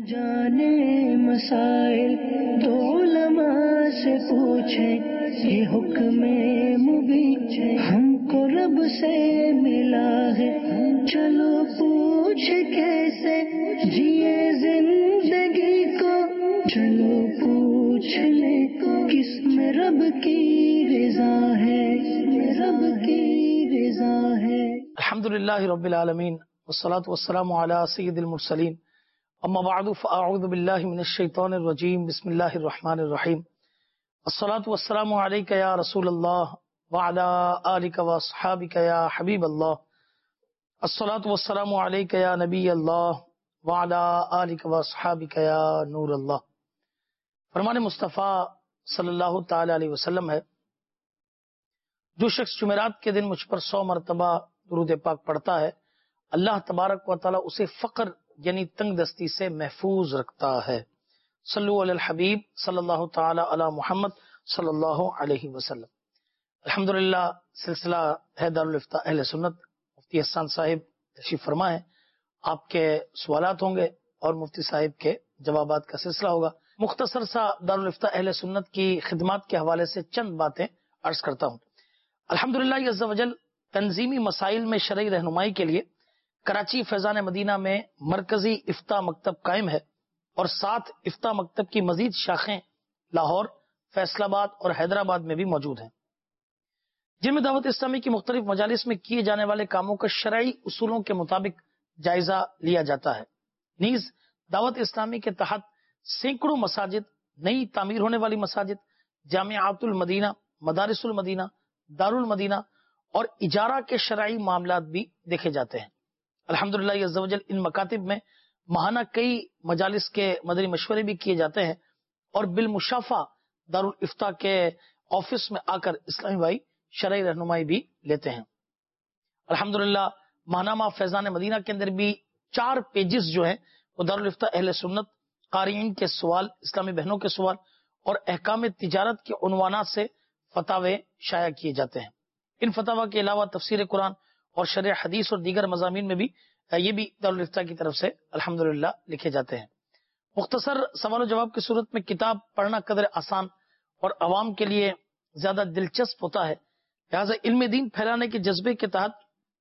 جانے مسائل تو علماء سے پوچھیں، یہ حکم مبین ہم کو رب سے ملا ہے، چلو پوچھ کیسے جیے زندگی کو، چلو پوچھ لے کس میں رب کی رضا ہے، رب کی رضا ہے۔ الحمدللہ رب العالمین والصلاة والسلام علی سید المرسلین، اما بعد فاعوذ باللہ من الشیطان الرجیم، بسم اللہ الرحمن الرحیم، الصلاة والسلام علیک یا رسول اللہ وعلی آلک واصحابک یا حبیب اللہ، الصلاة والسلام علیک یا نبی اللہ وعلی آلک واصحابک یا نور اللہ۔ فرمان مصطفیٰ صلی اللہ تعالی علیہ وسلم ہے، جو شخص جمعرات کے دن مجھ پر 100 مرتبہ درود پاک پڑھتا ہے، اللہ تبارک و تعالی اسے فقر یعنی تنگ دستی سے محفوظ رکھتا ہے۔ صلو علی الحبیب صلی اللہ تعالی علی محمد صلی اللہ علیہ وسلم۔ الحمدللہ سلسلہ ہے دارالفتہ اہل سنت، مفتی احسان صاحب تشریف فرما ہے، آپ کے سوالات ہوں گے اور مفتی صاحب کے جوابات کا سلسلہ ہوگا۔ مختصر سا دارالفتہ اہل سنت کی خدمات کے حوالے سے چند باتیں عرض کرتا ہوں۔ الحمدللہ عز و جل تنظیمی مسائل میں شرعی رہنمائی کے لیے کراچی فیضان مدینہ میں مرکزی افتاء مکتب قائم ہے، اور 7 افتاء مکتب کی مزید شاخیں لاہور، فیصل آباد اور حیدرآباد میں بھی موجود ہیں، جن میں دعوت اسلامی کی مختلف مجالس میں کیے جانے والے کاموں کا شرعی اصولوں کے مطابق جائزہ لیا جاتا ہے۔ نیز دعوت اسلامی کے تحت سینکڑوں مساجد، نئی تعمیر ہونے والی مساجد، جامعات المدینہ، مدارس المدینہ، دار المدینہ اور اجارہ کے شرعی معاملات بھی دیکھے جاتے ہیں۔ الحمدللہ عز و جل ان مکاتب میں ماہانہ کئی مجالس کے مدنی مشورے بھی کیے جاتے ہیں، اور بالمشافہ دارالافتاء کے آفس میں آ کر اسلامی بھائی شرعی رہنمائی بھی لیتے ہیں۔ الحمدللہ ماہنامہ فیضان مدینہ کے اندر بھی 4 پیجز جو ہیں وہ دارالافتاء اہل سنت، قارئین کے سوال، اسلامی بہنوں کے سوال اور احکام تجارت کے عنوانات سے فتاوے شائع کیے جاتے ہیں۔ ان فتاوی کے علاوہ تفسیر قرآن اور شرح حدیث اور دیگر مضامین میں بھی یہ بھی دارالافتاء کی طرف سے الحمدللہ لکھے جاتے ہیں۔ مختصر سوال و جواب کی صورت میں کتاب پڑھنا قدر آسان اور عوام کے لیے زیادہ دلچسپ ہوتا ہے، لہذا علم دین پھیلانے کے جذبے کے تحت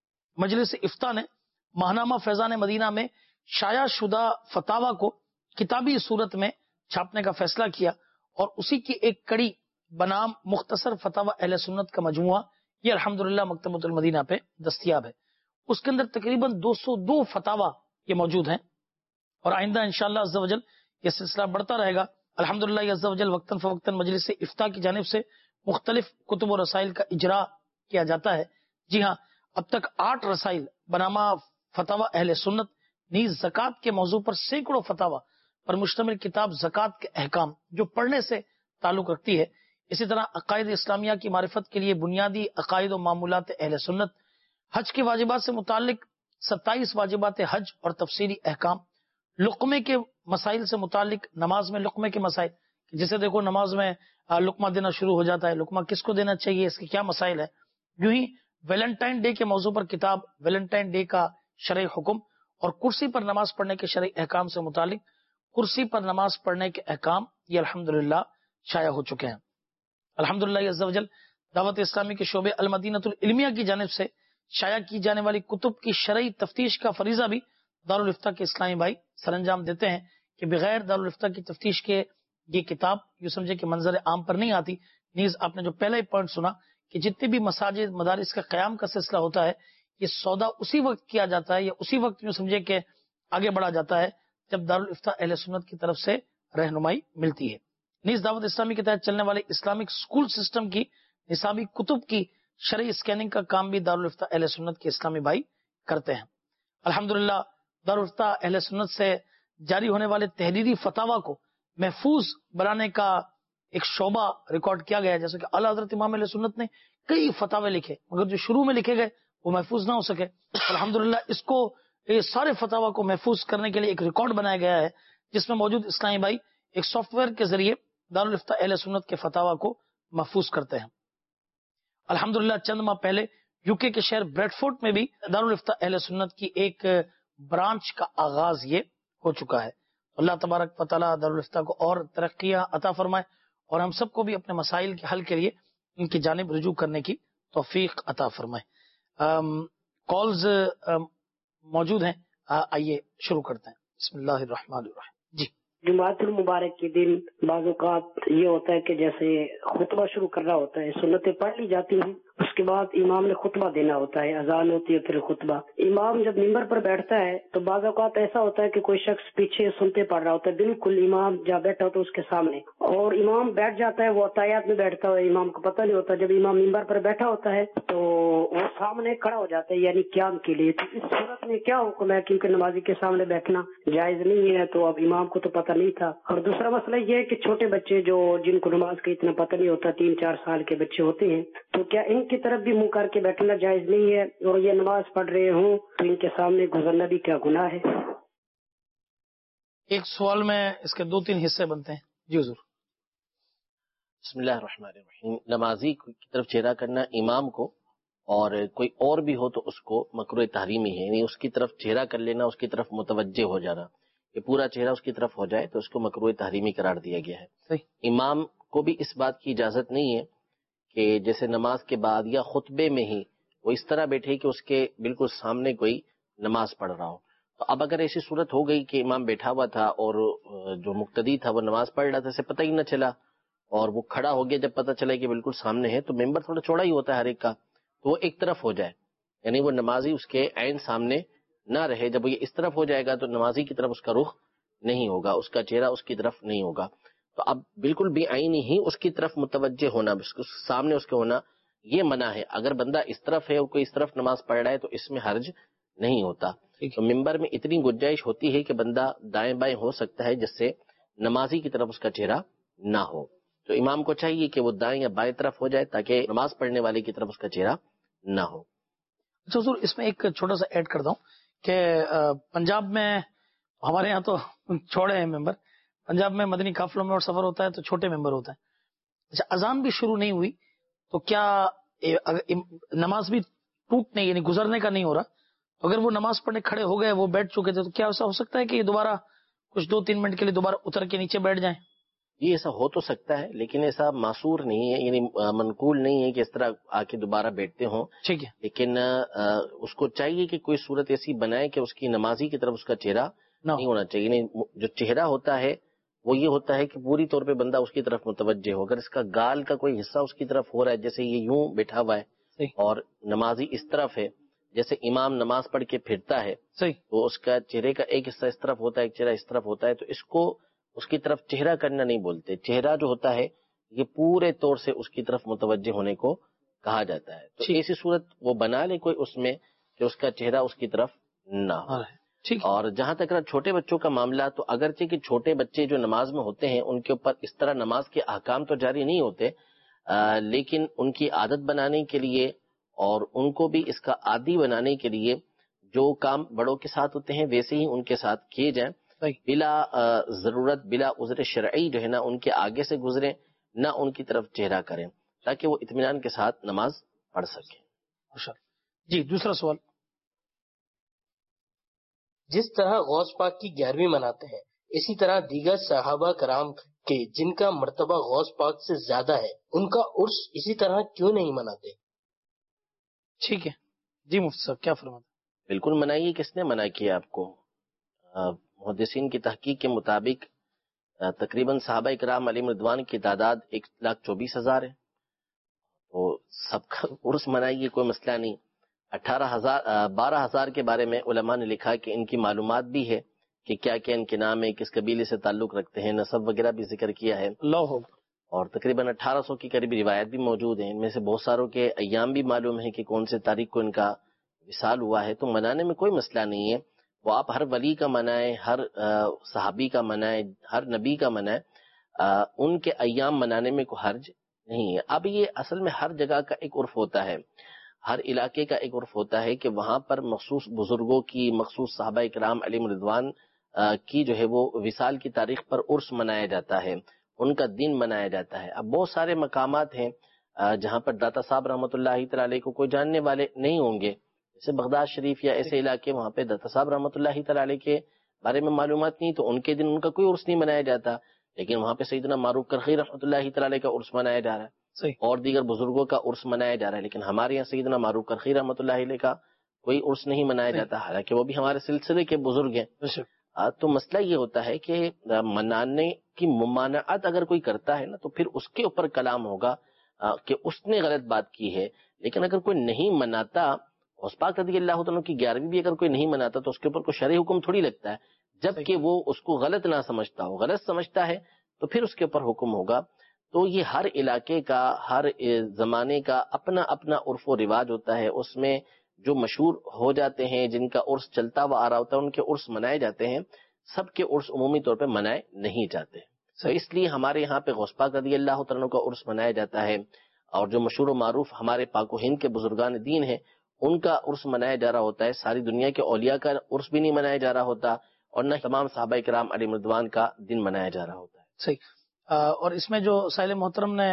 مجلس افتاء نے ماہنامہ فیضان مدینہ میں شائع شدہ فتاوی کو کتابی صورت میں چھاپنے کا فیصلہ کیا، اور اسی کی ایک کڑی بنام مختصر فتاوی اہل سنت کا مجموعہ یہ الحمدللہ مکتبۃ المدینہ پہ دستیاب ہے۔ اس کے اندر تقریباً 202 فتاوی یہ موجود ہیں، اور آئندہ انشاءاللہ عز و جل یہ سلسلہ بڑھتا رہے گا۔ الحمدللہ عز و جل وقتاً فوقتاً مجلس افتاء کی جانب سے مختلف کتب و رسائل کا اجرا کیا جاتا ہے۔ جی ہاں، اب تک 8 رسائل بنامہ فتاوی اہل سنت، نیز زکوٰۃ کے موضوع پر سینکڑوں فتاوی پر مشتمل کتاب زکوٰۃ کے احکام جو پڑھنے سے تعلق رکھتی ہے، اسی طرح عقائد اسلامیہ کی معرفت کے لیے بنیادی عقائد و معمولات اہل سنت، حج کے واجبات سے متعلق 27 واجبات حج اور تفصیلی احکام، لقمے کے مسائل سے متعلق، نماز میں لقمے کے مسائل، جسے دیکھو نماز میں لقمہ دینا شروع ہو جاتا ہے، لقمہ کس کو دینا چاہیے، اس کے کیا مسائل ہے۔ یوں ہی ویلنٹائن ڈے کے موضوع پر کتاب ویلنٹائن ڈے کا شرعی حکم، اور کرسی پر نماز پڑھنے کے شرعی احکام سے متعلق کرسی پر نماز پڑھنے کے احکام یہ الحمدللہ شائع ہو چکے ہیں۔ الحمدللہ عز و جل دعوت اسلامی کے شعبے المدینۃ العلمیہ کی جانب سے شائع کی جانے والی کتب کی شرعی تفتیش کا فریضہ بھی دارالافتاء کے اسلامی بھائی سر انجام دیتے ہیں، کہ بغیر دارالافتاء کی تفتیش کے یہ کتاب یوں سمجھے کہ منظر عام پر نہیں آتی۔ نیز آپ نے جو پہلا ہی پوائنٹ سنا کہ جتنے بھی مساجد، مدارس کا قیام کا سلسلہ ہوتا ہے، یہ سودا اسی وقت کیا جاتا ہے، یا اسی وقت یوں سمجھے کہ آگے بڑھا جاتا ہے جب دارالافتاء اہل سنت کی طرف سے رہنمائی ملتی ہے۔ نیز دعوت اسلامی کے تحت چلنے والے اسلامک اسکول سسٹم کی نصابی کتب کی شرعی اسکیننگ کا کام بھی دارالافتاء اہل سنت کے اسلامی بھائی کرتے ہیں۔ الحمدللہ دارالافتاء اہل سنت سے جاری ہونے والے تحریری فتاوی کو محفوظ بنانے کا ایک شعبہ ریکارڈ کیا گیا ہے، جیسے کہ اعلیٰ حضرت امام اہل سنت نے کئی فتاوی لکھے، مگر جو شروع میں لکھے گئے وہ محفوظ نہ ہو سکے۔ الحمدللہ اس کو یہ سارے فتاوی کو محفوظ کرنے کے لیے ایک ریکارڈ بنایا گیا ہے، جس میں موجود اسلامی بھائی ایک سافٹ ویئر کے ذریعے دارالافتاء اہل سنت کے فتاوی کو محفوظ کرتے ہیں۔ الحمدللہ چند ماہ پہلے یوکے کے شہر بریڈ فورٹ میں بھی دارالافتاء اہل سنت کی ایک برانچ کا آغاز یہ ہو چکا ہے۔ اللہ تبارک و تعالیٰ دارالفتہ کو اور ترقیاں عطا فرمائے اور ہم سب کو بھی اپنے مسائل کے حل کے لیے ان کی جانب رجوع کرنے کی توفیق عطا فرمائے۔ کالز موجود ہیں، آئیے شروع کرتے ہیں۔ بسم اللہ الرحمن الرحیم۔ جی، جمعۃ المبارک کے دن بعض اوقات یہ ہوتا ہے کہ جیسے خطبہ شروع کرنا ہوتا ہے، سنتیں پڑھ لی جاتی ہیں، اس کے بعد امام نے خطبہ دینا ہوتا ہے، اذان ہوتی ہے، پھر خطبہ۔ امام جب ممبر پر بیٹھتا ہے تو بعض اوقات ایسا ہوتا ہے کہ کوئی شخص پیچھے سنتے پڑھ رہا ہوتا ہے، بالکل امام جہاں بیٹھا ہوتا ہے اس کے سامنے، اور امام بیٹھ جاتا ہے، وہ عطایات میں بیٹھتا ہے، امام کو پتہ نہیں ہوتا۔ جب امام ممبر پر بیٹھا ہوتا ہے تو وہ سامنے کھڑا ہو جاتا ہے، یعنی قیام کے لیے۔ تو اس صورت میں کیا حکم ہے؟ کیونکہ نمازی کے سامنے بیٹھنا جائز نہیں ہے، تو اب امام کو تو پتہ نہیں تھا۔ اور دوسرا مسئلہ یہ ہے کہ چھوٹے بچے جو جن کو نماز کا اتنا پتہ نہیں ہوتا، 3-4 سال کے بچے ہوتے ہیں، تو کیا ان کی طرف بھی منہ کر کے بیٹھنا جائز نہیں ہے؟ اور یہ نماز پڑھ رہے ہوں تو ان کے سامنے گزرنا بھی کیا گناہ ہے؟ ایک سوال میں اس کے 2-3 حصے بنتے ہیں۔ جی حضور۔ بسم اللہ الرحمن الرحیم۔ نمازی کی طرف چہرہ کرنا امام کو اور کوئی اور بھی ہو تو اس کو مکروہ تحریمی ہے، یعنی اس کی طرف چہرہ کر لینا، اس کی طرف متوجہ ہو جانا، کہ پورا چہرہ اس کی طرف ہو جائے تو اس کو مکروہ تحریمی قرار دیا گیا ہے۔ صحیح۔ امام کو بھی اس بات کی اجازت نہیں ہے کہ جیسے نماز کے بعد یا خطبے میں ہی وہ اس طرح بیٹھے کہ اس کے بالکل سامنے کوئی نماز پڑھ رہا ہو۔ تو اب اگر ایسی صورت ہو گئی کہ امام بیٹھا ہوا تھا اور جو مقتدی تھا وہ نماز پڑھ رہا تھا، اسے پتہ ہی نہ چلا، اور وہ کھڑا ہو گیا جب پتہ چلا کہ بالکل سامنے ہے، تو ممبر تھوڑا چوڑا ہی ہوتا ہے ہر ایک کا، تو وہ ایک طرف ہو جائے، یعنی وہ نمازی اس کے عین سامنے نہ رہے۔ جب یہ اس طرف ہو جائے گا تو نمازی کی طرف اس کا رخ نہیں ہوگا، اس کا چہرہ اس کی طرف نہیں ہوگا۔ تو اب بالکل بھی عین ہی اس کی طرف متوجہ ہونا، سامنے اس کے ہونا، یہ منع ہے۔ اگر بندہ اس طرف ہے اور کوئی اس طرف نماز پڑھ رہا ہے تو اس میں حرج نہیں ہوتا۔ تو ممبر میں اتنی گنجائش ہوتی ہے کہ بندہ دائیں بائیں ہو سکتا ہے جس سے نمازی کی طرف اس کا چہرہ نہ ہو۔ تو امام کو چاہیے کہ وہ دائیں یا بائیں طرف ہو جائے تاکہ نماز پڑھنے والے کی طرف اس کا چہرہ نہ ہو۔ اچھا حضور، اس میں ایک چھوٹا سا ایڈ کر دوں کہ پنجاب میں ہمارے یہاں تو چھوڑے ہیں ممبر، پنجاب میں مدنی قافلوں میں اور سفر ہوتا ہے تو چھوٹے ممبر ہوتا ہے۔ اچھا، اذان بھی شروع نہیں ہوئی تو کیا نماز بھی ٹوٹ نہیں، یعنی گزرنے کا نہیں ہو رہا؟ اگر وہ نماز پڑھنے کھڑے ہو گئے، وہ بیٹھ چکے تھے، تو کیا ایسا ہو سکتا ہے کہ یہ دوبارہ کچھ 2-3 منٹ کے لیے دوبارہ اتر کے نیچے بیٹھ جائیں؟ یہ ایسا ہو تو سکتا ہے، لیکن ایسا معصور نہیں ہے، یعنی منقول نہیں ہے کہ اس طرح آ کے دوبارہ بیٹھتے ہوں۔ ٹھیک ہے، لیکن اس کو چاہیے کہ کوئی صورت ایسی بنائے کہ اس کی نمازی کی طرف اس کا چہرہ نہیں ہونا چاہیے۔ یعنی جو چہرہ ہوتا ہے وہ یہ ہوتا ہے کہ پوری طور پہ بندہ اس کی طرف متوجہ ہو۔ اگر اس کا گال کا کوئی حصہ اس کی طرف ہو رہا ہے، جیسے یہ یوں بیٹھا ہوا ہے اور نمازی اس طرف ہے، جیسے امام نماز پڑھ کے پھرتا ہے تو اس کا چہرے کا ایک حصہ اس طرف ہوتا ہے، ایک چہرہ اس طرف ہوتا ہے، تو اس کو اس کی طرف چہرہ کرنا نہیں بولتے۔ چہرہ جو ہوتا ہے یہ پورے طور سے اس کی طرف متوجہ ہونے کو کہا جاتا ہے۔ تو ایسی صورت وہ بنا لے کوئی اس میں کہ اس کا چہرہ اس کی طرف نہ ہو۔ اور جہاں تک رہا چھوٹے بچوں کا معاملہ، تو اگرچہ کہ چھوٹے بچے جو نماز میں ہوتے ہیں ان کے اوپر اس طرح نماز کے احکام تو جاری نہیں ہوتے، لیکن ان کی عادت بنانے کے لیے اور ان کو بھی اس کا عادی بنانے کے لیے جو کام بڑوں کے ساتھ ہوتے ہیں ویسے ہی ان کے ساتھ کیے جائیں، بلا ضرورت، بلا عذر شرعی جو ہے نا ان کے آگے سے گزریں، نہ ان کی طرف چہرہ کریں، تاکہ وہ اطمینان کے ساتھ نماز پڑھ سکیں۔ جی، دوسرا سوال۔ جس طرح غوث پاک کی 11ویں مناتے ہیں، اسی طرح دیگر صحابہ کرام کے جن کا مرتبہ غوث پاک سے زیادہ ہے، ان کا عرس اسی طرح کیوں نہیں مناتے؟ ٹھیک ہے جی، مفتی صاحب کیا فرماتے؟ بالکل منائیے، کس نے منع کیا آپ کو؟ محدثین کی تحقیق کے مطابق تقریباً صحابہ کرام علیہم رضوان کی تعداد 1,24,000 ہے، تو سب کا عرس منائیے، کوئی مسئلہ نہیں۔ 12,000 کے بارے میں علماء نے لکھا کہ ان کی معلومات بھی ہے کہ کیا کیا ان کے نام ہے، کس قبیلے سے تعلق رکھتے ہیں، نسب وغیرہ بھی ذکر کیا ہے، اور تقریباً 1800 کی قریب روایت بھی موجود ہیں۔ ان میں سے بہت ساروں کے ایام بھی معلوم ہے کہ کون سے تاریخ کو ان کا وصال ہوا ہے، تو منانے میں کوئی مسئلہ نہیں ہے۔ وہ آپ ہر ولی کا منائیں، ہر صحابی کا منائیں، ہر نبی کا منائیں، ان کے ایام منانے میں کوئی حرج نہیں ہے۔ اب یہ اصل میں ہر جگہ کا ایک عرف ہوتا ہے، ہر علاقے کا ایک عرف ہوتا ہے کہ وہاں پر مخصوص بزرگوں کی، مخصوص صحابہ کرام علیہم رضوان کی جو ہے وہ وصال کی تاریخ پر عرس منایا جاتا ہے، ان کا دن منایا جاتا ہے۔ اب بہت سارے مقامات ہیں جہاں پر داتا صاحب رحمۃ اللہ تعالی علیہ کو کوئی جاننے والے نہیں ہوں گے، جیسے بغداد شریف یا ایسے علاقے، وہاں پہ داتا صاحب رحمۃ اللہ تعالی علیہ کے بارے میں معلومات نہیں تو ان کے دن ان کا کوئی عرس نہیں منایا جاتا، لیکن وہاں پہ سیدنا معروف کرخی رحمۃ اللہ تعالی کا عرس منایا جا رہا ہے اور دیگر بزرگوں کا عرس منایا جا رہا ہے، لیکن ہمارے یہاں سیدنا معروف کرخی رحمۃ اللہ علیہ کا کوئی عرس نہیں منایا جاتا، حالانکہ وہ بھی ہمارے سلسلے کے بزرگ ہیں۔ تو مسئلہ یہ ہوتا ہے کہ منانے کی ممانعت اگر کوئی کرتا ہے نا تو پھر اس کے اوپر کلام ہوگا کہ اس نے غلط بات کی ہے، لیکن اگر کوئی نہیں مناتا، غوث پاک رضی اللہ تعالیٰ کی 11ویں بھی اگر کوئی نہیں مناتا تو اس کے اوپر کوئی شرعی حکم تھوڑی لگتا ہے، جبکہ وہ اس کو غلط نہ سمجھتا ہو، غلط سمجھتا ہے تو پھر اس کے اوپر حکم ہوگا۔ تو یہ ہر علاقے کا، ہر زمانے کا اپنا اپنا عرف و رواج ہوتا ہے، اس میں جو مشہور ہو جاتے ہیں، جن کا عرس چلتا ہوا آ رہا ہوتا ہے، ان کے عرس منائے جاتے ہیں، سب کے عرس عمومی طور پہ منائے نہیں جاتے، تو اس لیے ہمارے یہاں پہ غوث پاک رضی اللہ تعالیٰ کا عرس منایا جاتا ہے، اور جو مشہور و معروف ہمارے پاک و ہند کے بزرگان دین ہیں ان کا عرس منایا جا رہا ہوتا ہے، ساری دنیا کے اولیاء کا عرس بھی نہیں منایا جا رہا ہوتا، اور نہ تمام صحابہ کرام علیہم رضوان کا دن منایا جا رہا ہوتا ہے۔ صحیح۔ اور اس میں جو سائل محترم نے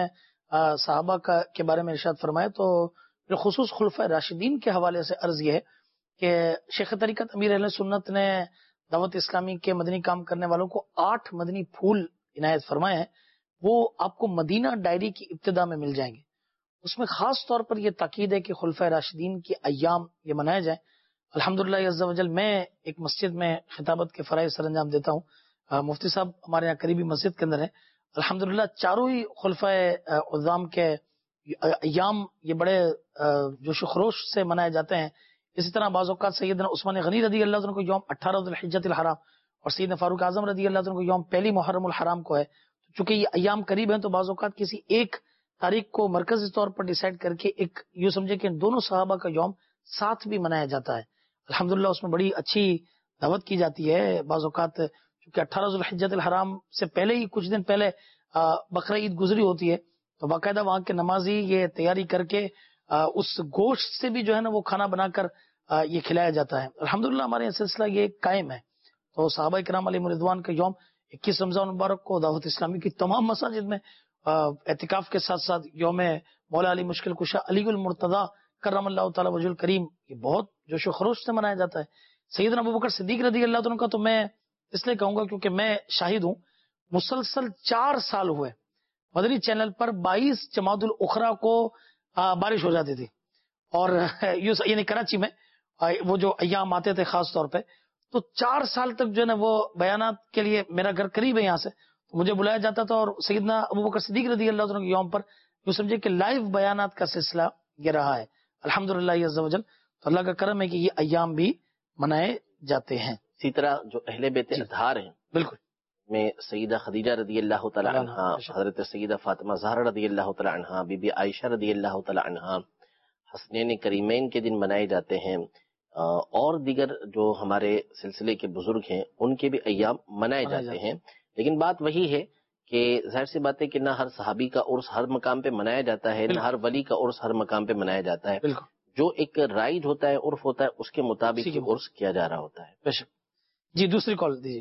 صحابہ کے بارے میں ارشاد فرمایا، تو بالخصوص خلفۂ راشدین کے حوالے سے عرض یہ ہے کہ شیخ طریقت امیر اہل سنت نے دعوت اسلامی کے مدنی کام کرنے والوں کو 8 مدنی پھول عنایت فرمائے ہیں، وہ آپ کو مدینہ ڈائری کی ابتدا میں مل جائیں گے۔ اس میں خاص طور پر یہ تاکید ہے کہ خلفۂ راشدین کے ایام یہ منائے جائیں۔ الحمدللہ عز و جل میں ایک مسجد میں خطابت کے فرائض سر انجام دیتا ہوں، مفتی صاحب ہمارے یہاں قریبی مسجد کے اندر ہیں، الحمدللہ چاروں ہی خلفۂ عظام کے ایام یہ بڑے جوش و خروش سے منائے جاتے ہیں۔ اسی طرح بعض اوقات سیدنا عثمان غنی رضی اللہ عنہ کو یوم 18 ذی الحجۃ الحرام، اور سیدنا فاروق اعظم رضی اللہ عنہ کو یوم 1 محرم الحرام کو ہے۔ چونکہ یہ ایام قریب ہیں تو بعض اوقات کسی ایک تاریخ کو مرکزی طور پر ڈیسائیڈ کر کے ایک یوں سمجھے کہ ان دونوں صحابہ کا یوم ساتھ بھی منایا جاتا ہے۔ الحمدللہ اس میں بڑی اچھی دعوت کی جاتی ہے۔ بعض اوقات چونکہ 18 ذی الحجۃ الحرام سے پہلے ہی کچھ دن پہلے بقرہ عید گزری ہوتی ہے، تو باقاعدہ وہاں کے نمازی یہ تیاری کر کے اس گوشت سے بھی جو ہے نا وہ کھانا بنا کر یہ کھلایا جاتا ہے۔ الحمدللہ ہمارے یہ سلسلہ یہ قائم ہے۔ تو صحابہ کرام علیہ رضوان کا یوم 21 رمضان مبارک کو دعوت اسلامی کی تمام مساجد میں اعتکاف کے ساتھ ساتھ یوم مولا علی مشکل کشا علی المرتضیٰ کرم اللہ تعالی وجہ الکریم یہ بہت جوش و خروش سے منایا جاتا ہے۔ سیدنا ابوبکر صدیق رضی اللہ عنہ کا تو میں اس لیے کہوں گا کیونکہ میں شاہد ہوں، مسلسل 4 سال ہوئے مدنی چینل پر 22 جمادی الاخری کو بارش ہو جاتی تھی، اور یعنی کراچی میں وہ جو ایام آتے تھے خاص طور پہ، تو 4 سال تک جو ہے نا وہ بیانات کے لیے، میرا گھر قریب ہے یہاں سے، تو مجھے بلایا جاتا تھا، اور سیدنا ابوبکر صدیق رضی اللہ عنہ کے یوم پر یوں سمجھے کہ لائیو بیانات کا سلسلہ یہ رہا ہے الحمدللہ عز و جل۔ تو اللہ کا کرم ہے کہ یہ ایام بھی منائے جاتے ہیں۔ اسی طرح جو اہل بیت اطہار ہیں، بالکل، میں سیدہ خدیجہ رضی اللہ تعالی عنہا، حضرت سیدہ فاطمہ زہرا رضی اللہ تعالی عنہا، بی بی عائشہ رضی اللہ تعالی عنہا، حسنین کریمین کے دن منائے جاتے ہیں، اور دیگر جو ہمارے سلسلے کے بزرگ ہیں ان کے بھی ایام منائے جاتے ہیں۔ لیکن بات وہی ہے کہ ظاہر سی بات ہے کہ نہ ہر صحابی کا عرس ہر مقام پہ منایا جاتا ہے، نہ ہر ولی کا عرس ہر مقام پہ منایا جاتا ہے، جو ایک رائج ہوتا ہے، عرف ہوتا ہے، اس کے مطابق عرس کیا جا رہا ہوتا ہے۔ جی دوسری کال دیجیے۔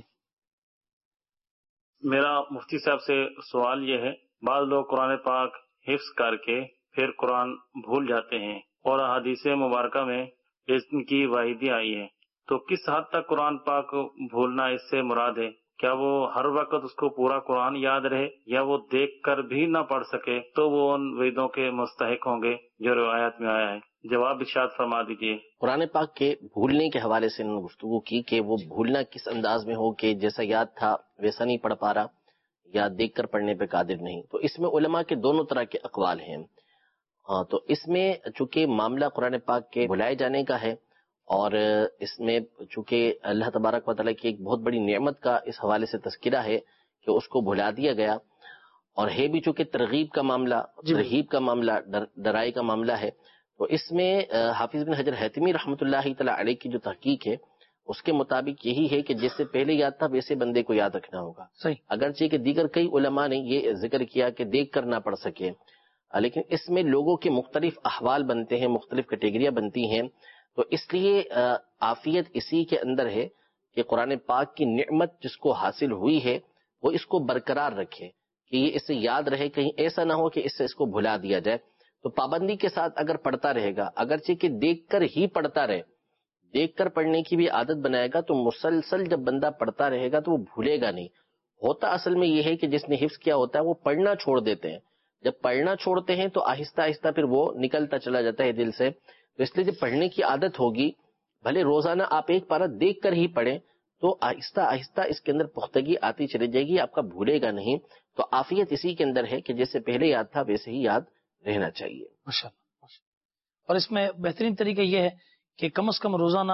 میرا مفتی صاحب سے سوال یہ ہے، بعض لوگ قرآن پاک حفظ کر کے پھر قرآن بھول جاتے ہیں، اور احادیث مبارکہ میں اس کی واحدی آئی ہے، تو کس حد تک قرآن پاک بھولنا اس سے مراد ہے؟ کیا وہ ہر وقت اس کو پورا قرآن یاد رہے، یا وہ دیکھ کر بھی نہ پڑھ سکے تو وہ ان وعیدوں کے مستحق ہوں گے جو روایت میں آیا ہے؟ جواب ارشاد فرما دیجیے۔ قرآن پاک کے بھولنے کے حوالے سے انہوں نے گفتگو کی کہ وہ بھولنا کس انداز میں ہو کہ جیسا یاد تھا ویسا نہیں پڑھ پا رہا، یا دیکھ کر پڑھنے پہ قادر نہیں۔ تو اس میں علماء کے دونوں طرح کے اقوال ہیں۔ تو اس میں چونکہ معاملہ قرآن پاک کے بھلائے جانے کا ہے، اور اس میں چونکہ اللہ تبارک و تعالیٰ کی ایک بہت بڑی نعمت کا اس حوالے سے تذکرہ ہے کہ اس کو بھلا دیا گیا، اور ہے بھی چونکہ ترغیب کا معاملہ، ترہیب کا معاملہ، ڈرائی کا معاملہ ہے، تو اس میں حافظ بن حجر حیتمی رحمۃ اللہ تعالیٰ علیہ کی جو تحقیق ہے اس کے مطابق یہی ہے کہ جس سے پہلے یاد تھا ویسے بندے کو یاد رکھنا ہوگا۔ اگرچہ کہ دیگر کئی علماء نے یہ ذکر کیا کہ دیکھ کر نہ پڑھ سکے، لیکن اس میں لوگوں کے مختلف احوال بنتے ہیں، مختلف کیٹیگریاں بنتی ہیں، تو اس لیے عافیت اسی کے اندر ہے کہ قرآن پاک کی نعمت جس کو حاصل ہوئی ہے وہ اس کو برقرار رکھے کہ یہ اس سے یاد رہے، کہیں ایسا نہ ہو کہ اس سے اس کو بھلا دیا جائے۔ تو پابندی کے ساتھ اگر پڑھتا رہے گا، اگرچہ کہ دیکھ کر ہی پڑھتا رہے، دیکھ کر پڑھنے کی بھی عادت بنائے گا تو مسلسل جب بندہ پڑھتا رہے گا تو وہ بھولے گا نہیں. ہوتا اصل میں یہ ہے کہ جس نے حفظ کیا ہوتا ہے وہ پڑھنا چھوڑ دیتے ہیں. جب پڑھنا چھوڑتے ہیں تو آہستہ آہستہ پھر وہ نکلتا چلا جاتا ہے دل سے. تو اس لیے جب پڑھنے کی عادت ہوگی، بھلے روزانہ آپ ایک پارہ دیکھ کر ہی پڑھیں، تو آہستہ آہستہ اس کے اندر پختگی آتی چلی جائے گی، آپ کا بھولے گا نہیں. تو عافیت اسی کے اندر ہے کہ جیسے پہلے یاد تھا ویسے ہی یاد رہنا چاہیے. ماشاءاللہ. اور اس میں بہترین طریقہ یہ ہے کہ کم از کم روزانہ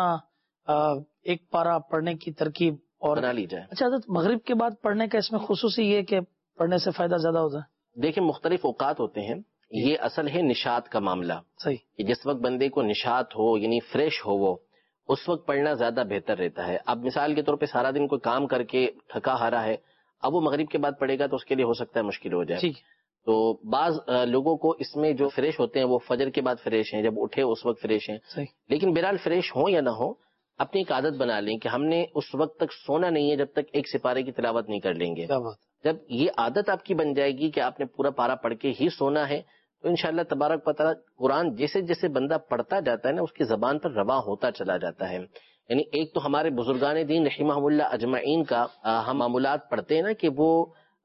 ایک پارہ پڑھنے کی ترکیب اور بنا لی جائے. اچھا حضرت، مغرب کے بعد پڑھنے کا اس میں خصوصی یہ کہ پڑھنے سے فائدہ زیادہ ہوتا ہے؟ دیکھیں مختلف اوقات ہوتے ہیں، یہ اصل ہے نشاط کا معاملہ. صحیح. کہ جس وقت بندے کو نشاط ہو یعنی فریش ہو وہ اس وقت پڑھنا زیادہ بہتر رہتا ہے. اب مثال کے طور پہ سارا دن کوئی کام کر کے تھکا ہارا ہے، اب وہ مغرب کے بعد پڑھے گا تو اس کے لیے ہو سکتا ہے مشکل ہو جائے. ٹھیک. تو بعض لوگوں کو اس میں جو فریش ہوتے ہیں وہ فجر کے بعد فریش ہیں، جب اٹھے اس وقت فریش ہیں. صحیح. لیکن بہرحال فریش ہوں یا نہ ہو، اپنی ایک عادت بنا لیں کہ ہم نے اس وقت تک سونا نہیں ہے جب تک ایک سپارے کی تلاوت نہیں کر لیں گے. جب یہ عادت آپ کی بن جائے گی کہ آپ نے پورا پارا پڑھ کے ہی سونا ہے، تو انشاءاللہ تبارک و تعالی قرآن جیسے جیسے بندہ پڑھتا جاتا ہے نا اس کی زبان پر رواں ہوتا چلا جاتا ہے. یعنی ایک تو ہمارے بزرگان دین رحمہم اللہ اجمعین کا ہم معمولات پڑھتے ہیں نا کہ وہ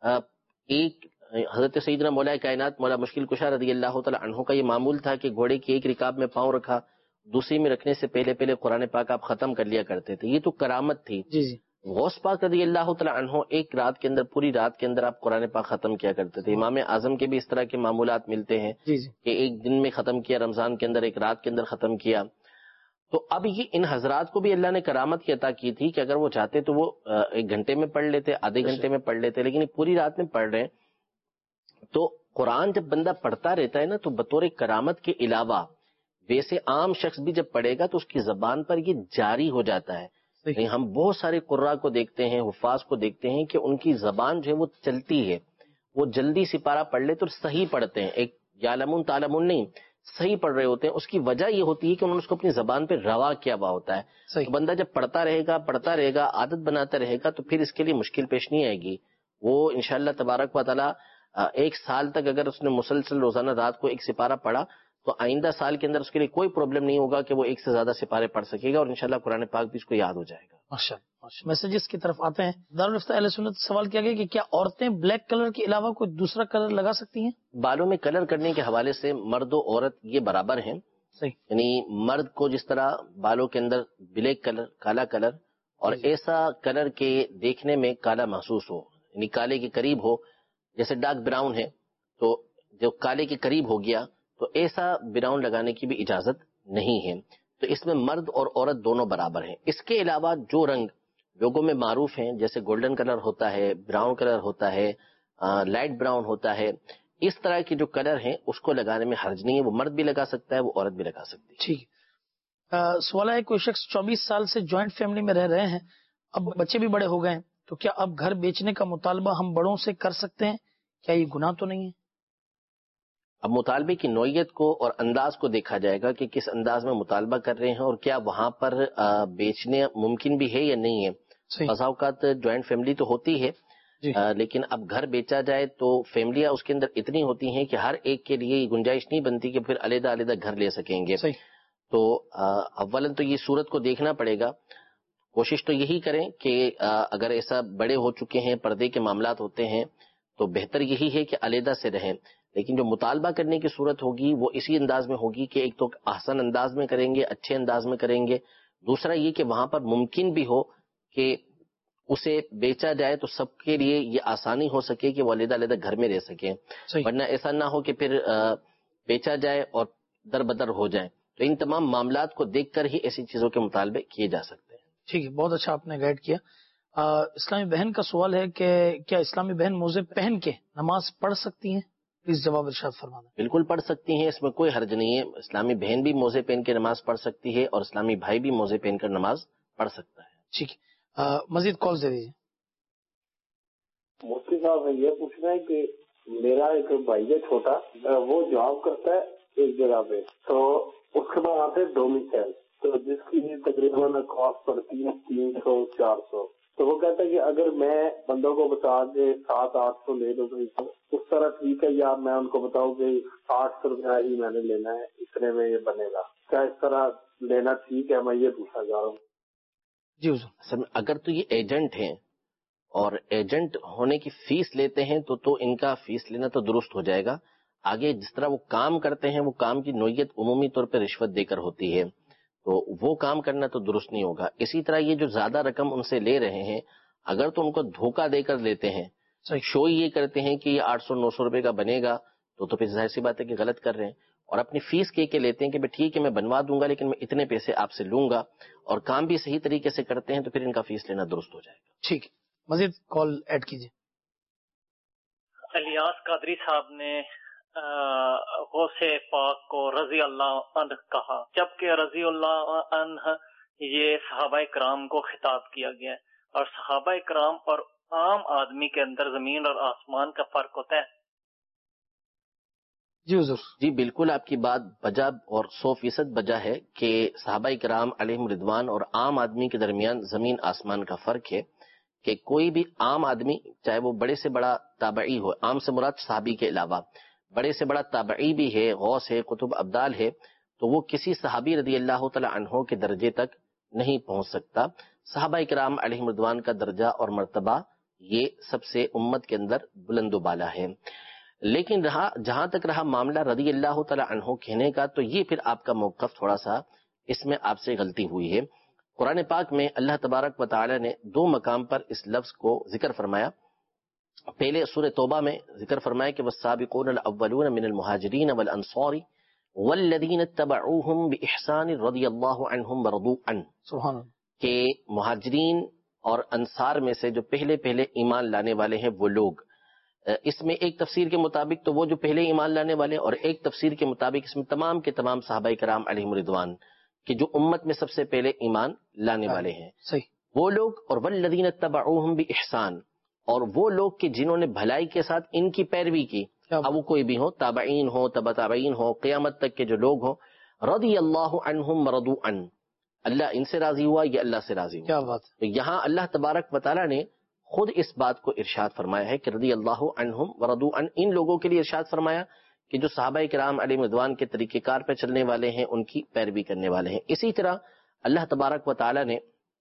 ایک حضرت سیدنا مولا کائنات مولا مشکل کشا رضی اللہ تعالی عنہ کا یہ معمول تھا کہ گھوڑے کی ایک رکاب میں پاؤں رکھا، دوسری میں رکھنے سے پہلے پہلے قرآن پاک آپ ختم کر لیا کرتے تھے. یہ تو کرامت تھی. جی جی. غوث پاک رضی اللہ تعالی عنہ ایک رات کے اندر پوری رات کے اندر آپ قرآن پاک ختم کیا کرتے تھے. امام اعظم کے بھی اس طرح کے معمولات ملتے ہیں کہ ایک دن میں ختم کیا، رمضان کے اندر ایک رات کے اندر ختم کیا. تو اب یہ ان حضرات کو بھی اللہ نے کرامت کی عطا کی تھی کہ اگر وہ چاہتے تو وہ ایک گھنٹے میں پڑھ لیتے، آدھے گھنٹے میں پڑھ لیتے، لیکن پوری رات میں پڑھ رہے ہیں. تو قرآن جب بندہ پڑھتا رہتا ہے نا تو بطور کرامت کے علاوہ ویسے عام شخص بھی جب پڑھے گا تو اس کی زبان پر یہ جاری ہو جاتا ہے. ہم بہت سارے قراء کو دیکھتے ہیں، حفاظ کو دیکھتے ہیں کہ ان کی زبان جو ہے وہ چلتی ہے، وہ جلدی سپارہ پڑھ لے تو صحیح پڑھتے ہیں، ایک یعلمون تعلمون نہیں، صحیح پڑھ رہے ہوتے ہیں. اس کی وجہ یہ ہوتی ہے کہ انہوں نے اس کو اپنی زبان پہ روا کیا ہوا ہوتا ہے. تو بندہ جب پڑھتا رہے گا عادت بناتا رہے گا تو پھر اس کے لیے مشکل پیش نہیں آئے گی. وہ انشاءاللہ تبارک و تعالی ایک سال تک اگر اس نے مسلسل روزانہ رات کو ایک سپارہ پڑھا تو آئندہ سال کے اندر اس کے لیے کوئی پرابلم نہیں ہوگا کہ وہ ایک سے زیادہ سپارے پڑھ سکے گا، اور انشاءاللہ قرآن پاک بھی اس کو یاد ہو جائے گا. ماشاءاللہ. میسجز کی طرف آتے ہیں. دارالفتہ اہل سنت سوال کیا گیا کہ کیا عورتیں بلیک کلر کے علاوہ کوئی دوسرا کلر لگا سکتی ہیں؟ بالوں میں کلر کرنے کے حوالے سے مرد و عورت یہ برابر ہیں. صحیح. یعنی مرد کو جس طرح بالوں کے اندر بلیک کلر، کالا کلر، اور ایسا کلر کے دیکھنے میں کالا محسوس ہو، یعنی کالے کے قریب ہو، جیسے ڈارک براؤن ہے تو جو کالے کے قریب ہو گیا تو ایسا براؤن لگانے کی بھی اجازت نہیں ہے. تو اس میں مرد اور عورت دونوں برابر ہیں. اس کے علاوہ جو رنگ لوگوں میں معروف ہیں جیسے گولڈن کلر ہوتا ہے، براؤن کلر ہوتا ہے، لائٹ براؤن ہوتا ہے، اس طرح کے جو کلر ہیں اس کو لگانے میں حرج نہیں ہے. وہ مرد بھی لگا سکتا ہے، وہ عورت بھی لگا سکتی ہے. ٹھیک. سوال ہے کوئی شخص 24 سال سے جوائنٹ فیملی میں رہ رہے ہیں، اب بچے بھی بڑے ہو گئے ہیں، تو کیا اب گھر بیچنے کا مطالبہ ہم بڑوں سے کر سکتے ہیں؟ کیا یہ گناہ تو نہیں ہے؟ اب مطالبے کی نوعیت کو اور انداز کو دیکھا جائے گا کہ کس انداز میں مطالبہ کر رہے ہیں اور کیا وہاں پر بیچنے ممکن بھی ہے یا نہیں ہے. بعض اوقات جوائنٹ فیملی تو ہوتی ہے لیکن اب گھر بیچا جائے تو فیملیاں اس کے اندر اتنی ہوتی ہیں کہ ہر ایک کے لیے یہ گنجائش نہیں بنتی کہ پھر علیحدہ علیحدہ گھر لے سکیں گے. تو اولاً تو یہ صورت کو دیکھنا پڑے گا. کوشش تو یہی کریں کہ اگر ایسا بڑے ہو چکے ہیں، پردے کے معاملات ہوتے ہیں، تو بہتر یہی ہے کہ علیحدہ سے رہیں. لیکن جو مطالبہ کرنے کی صورت ہوگی وہ اسی انداز میں ہوگی کہ ایک تو احسن انداز میں کریں گے، اچھے انداز میں کریں گے. دوسرا یہ کہ وہاں پر ممکن بھی ہو کہ اسے بیچا جائے تو سب کے لیے یہ آسانی ہو سکے کہ وہ علیحدہ علیحدہ گھر میں رہ سکیں. ورنہ ایسا نہ ہو کہ پھر بیچا جائے اور در بدر ہو جائے. تو ان تمام معاملات کو دیکھ کر ہی ایسی چیزوں کے مطالبے کیے جا سکتے ہیں. ٹھیک ہے، بہت اچھا آپ نے گائیڈ کیا. اسلامی بہن کا سوال ہے کہ کیا اسلامی بہن موزے پہن کے نماز پڑھ سکتی ہیں؟ پلیز جواب ارشاد فرما دیں. بالکل پڑھ سکتی ہیں، اس میں کوئی حرج نہیں ہے. اسلامی بہن بھی موزے پہن کے نماز پڑھ سکتی ہے اور اسلامی بھائی بھی موزے پہن کر نماز پڑھ سکتا ہے. ٹھیک ہے، مزید کال دے دیجیے. مفتی صاحب یہ پوچھنا ہے کہ میرا ایک بھائی ہے چھوٹا، وہ جاب کرتا ہے ایک جگہ پہ، تو اس کے بعد آتے ڈومیسائل، تو جس کی تقریباً کاسٹ پڑتی ہے 300-400. تو وہ کہتا ہے کہ اگر میں بندوں کو بتا کے 700-800 لے لوں تو اس طرح ٹھیک ہے، یا میں ان کو بتاؤں کہ 800 روپیہ ہی میں نے لینا ہے، اتنے میں یہ بنے گا؟ کیا اس طرح لینا ٹھیک ہے؟ میں یہ پوچھنا چاہ رہا ہوں. جی حضور. سر اگر تو یہ ایجنٹ ہیں اور ایجنٹ ہونے کی فیس لیتے ہیں تو ان کا فیس لینا تو درست ہو جائے گا. آگے جس طرح وہ کام کرتے ہیں وہ کام کی نوعیت عمومی طور پہ رشوت دے کر ہوتی ہے تو وہ کام کرنا تو درست نہیں ہوگا. اسی طرح یہ جو زیادہ رقم ان سے لے رہے ہیں اگر تو ان کو دھوکہ دے کر لیتے ہیں, شو یہ کرتے ہیں کہ یہ 800-900 روپے کا بنے گا تو پھر ظاہر سی بات ہے کہ غلط کر رہے ہیں, اور اپنی فیس کے لیتے ہیں کہ ٹھیک ہے میں بنوا دوں گا لیکن میں اتنے پیسے آپ سے لوں گا, اور کام بھی صحیح طریقے سے کرتے ہیں تو پھر ان کا فیس لینا درست ہو جائے گا. ٹھیک ہے, مزید کال ایڈ کیجیے. الیاس قادری صاحب نے غوث پاک کو رضی اللہ عنہ کہا, جبکہ رضی اللہ عنہ یہ صحابہ کرام کو خطاب کیا گیا ہے, اور صحابہ کرام اور عام آدمی کے اندر زمین اور آسمان کا فرق ہوتا ہے. جی حضور. جی بالکل آپ کی بات بجا اور 100% بجا ہے کہ صحابہ کرام علیہم رضوان اور عام آدمی کے درمیان زمین آسمان کا فرق ہے, کہ کوئی بھی عام آدمی چاہے وہ بڑے سے بڑا تابعی ہو, عام سے مراد صحابی کے علاوہ بڑے سے بڑا تابعی بھی ہے, غوث ہے, قطب ابدال ہے, تو وہ کسی صحابی رضی اللہ تعالی عنہ کے درجے تک نہیں پہنچ سکتا. صحابہ کرام علیہم رضوان کا درجہ اور مرتبہ یہ سب سے امت کے اندر بلند و بالا ہے. لیکن جہاں تک رہا معاملہ رضی اللہ تعالی عنہ کہنے کا, تو یہ پھر آپ کا موقف تھوڑا سا اس میں آپ سے غلطی ہوئی ہے. قرآن پاک میں اللہ تبارک و تعالی نے 2 مقام پر اس لفظ کو ذکر فرمایا. پہلے سورہ توبہ میں ذکر فرمایا کہ والسابقون الاولون من المہاجرین والانصار والذین اتبعوہم باحسان رضی اللہ عنہم ورضوا عنہ, سبحان اللہ, کہ مہاجرین اور انصار میں سے جو پہلے ایمان لانے والے ہیں وہ لوگ, اس میں ایک تفسیر کے مطابق تو وہ جو پہلے ایمان لانے والے, اور ایک تفسیر کے مطابق اس میں تمام کے تمام صحابہ کرام علیہم رضوان کہ جو امت میں سب سے پہلے ایمان لانے والے ہیں صحیح, وہ لوگ, اور والذین اتبعوہم باحسان, اور وہ لوگ کہ جنہوں نے بھلائی کے ساتھ ان کی پیروی کی, اب وہ کوئی بھی ہو, تابعین ہو, تبع تابعین ہو, قیامت تک کے جو لوگ ہوں, رضی اللہ عنہم ورضوا عنہ, اللہ ان سے راضی ہوا, یہ اللہ سے راضی ہوا. کیا بات. تو یہاں اللہ تبارک و تعالی نے خود اس بات کو ارشاد فرمایا ہے کہ رضی اللہ عنہم ورضوا عنہ, ان لوگوں کے لیے ارشاد فرمایا کہ جو صحابہ کرام علیہ رضوان کے طریقہ کار پہ چلنے والے ہیں, ان کی پیروی کرنے والے ہیں. اسی طرح اللہ تبارک و تعالی نے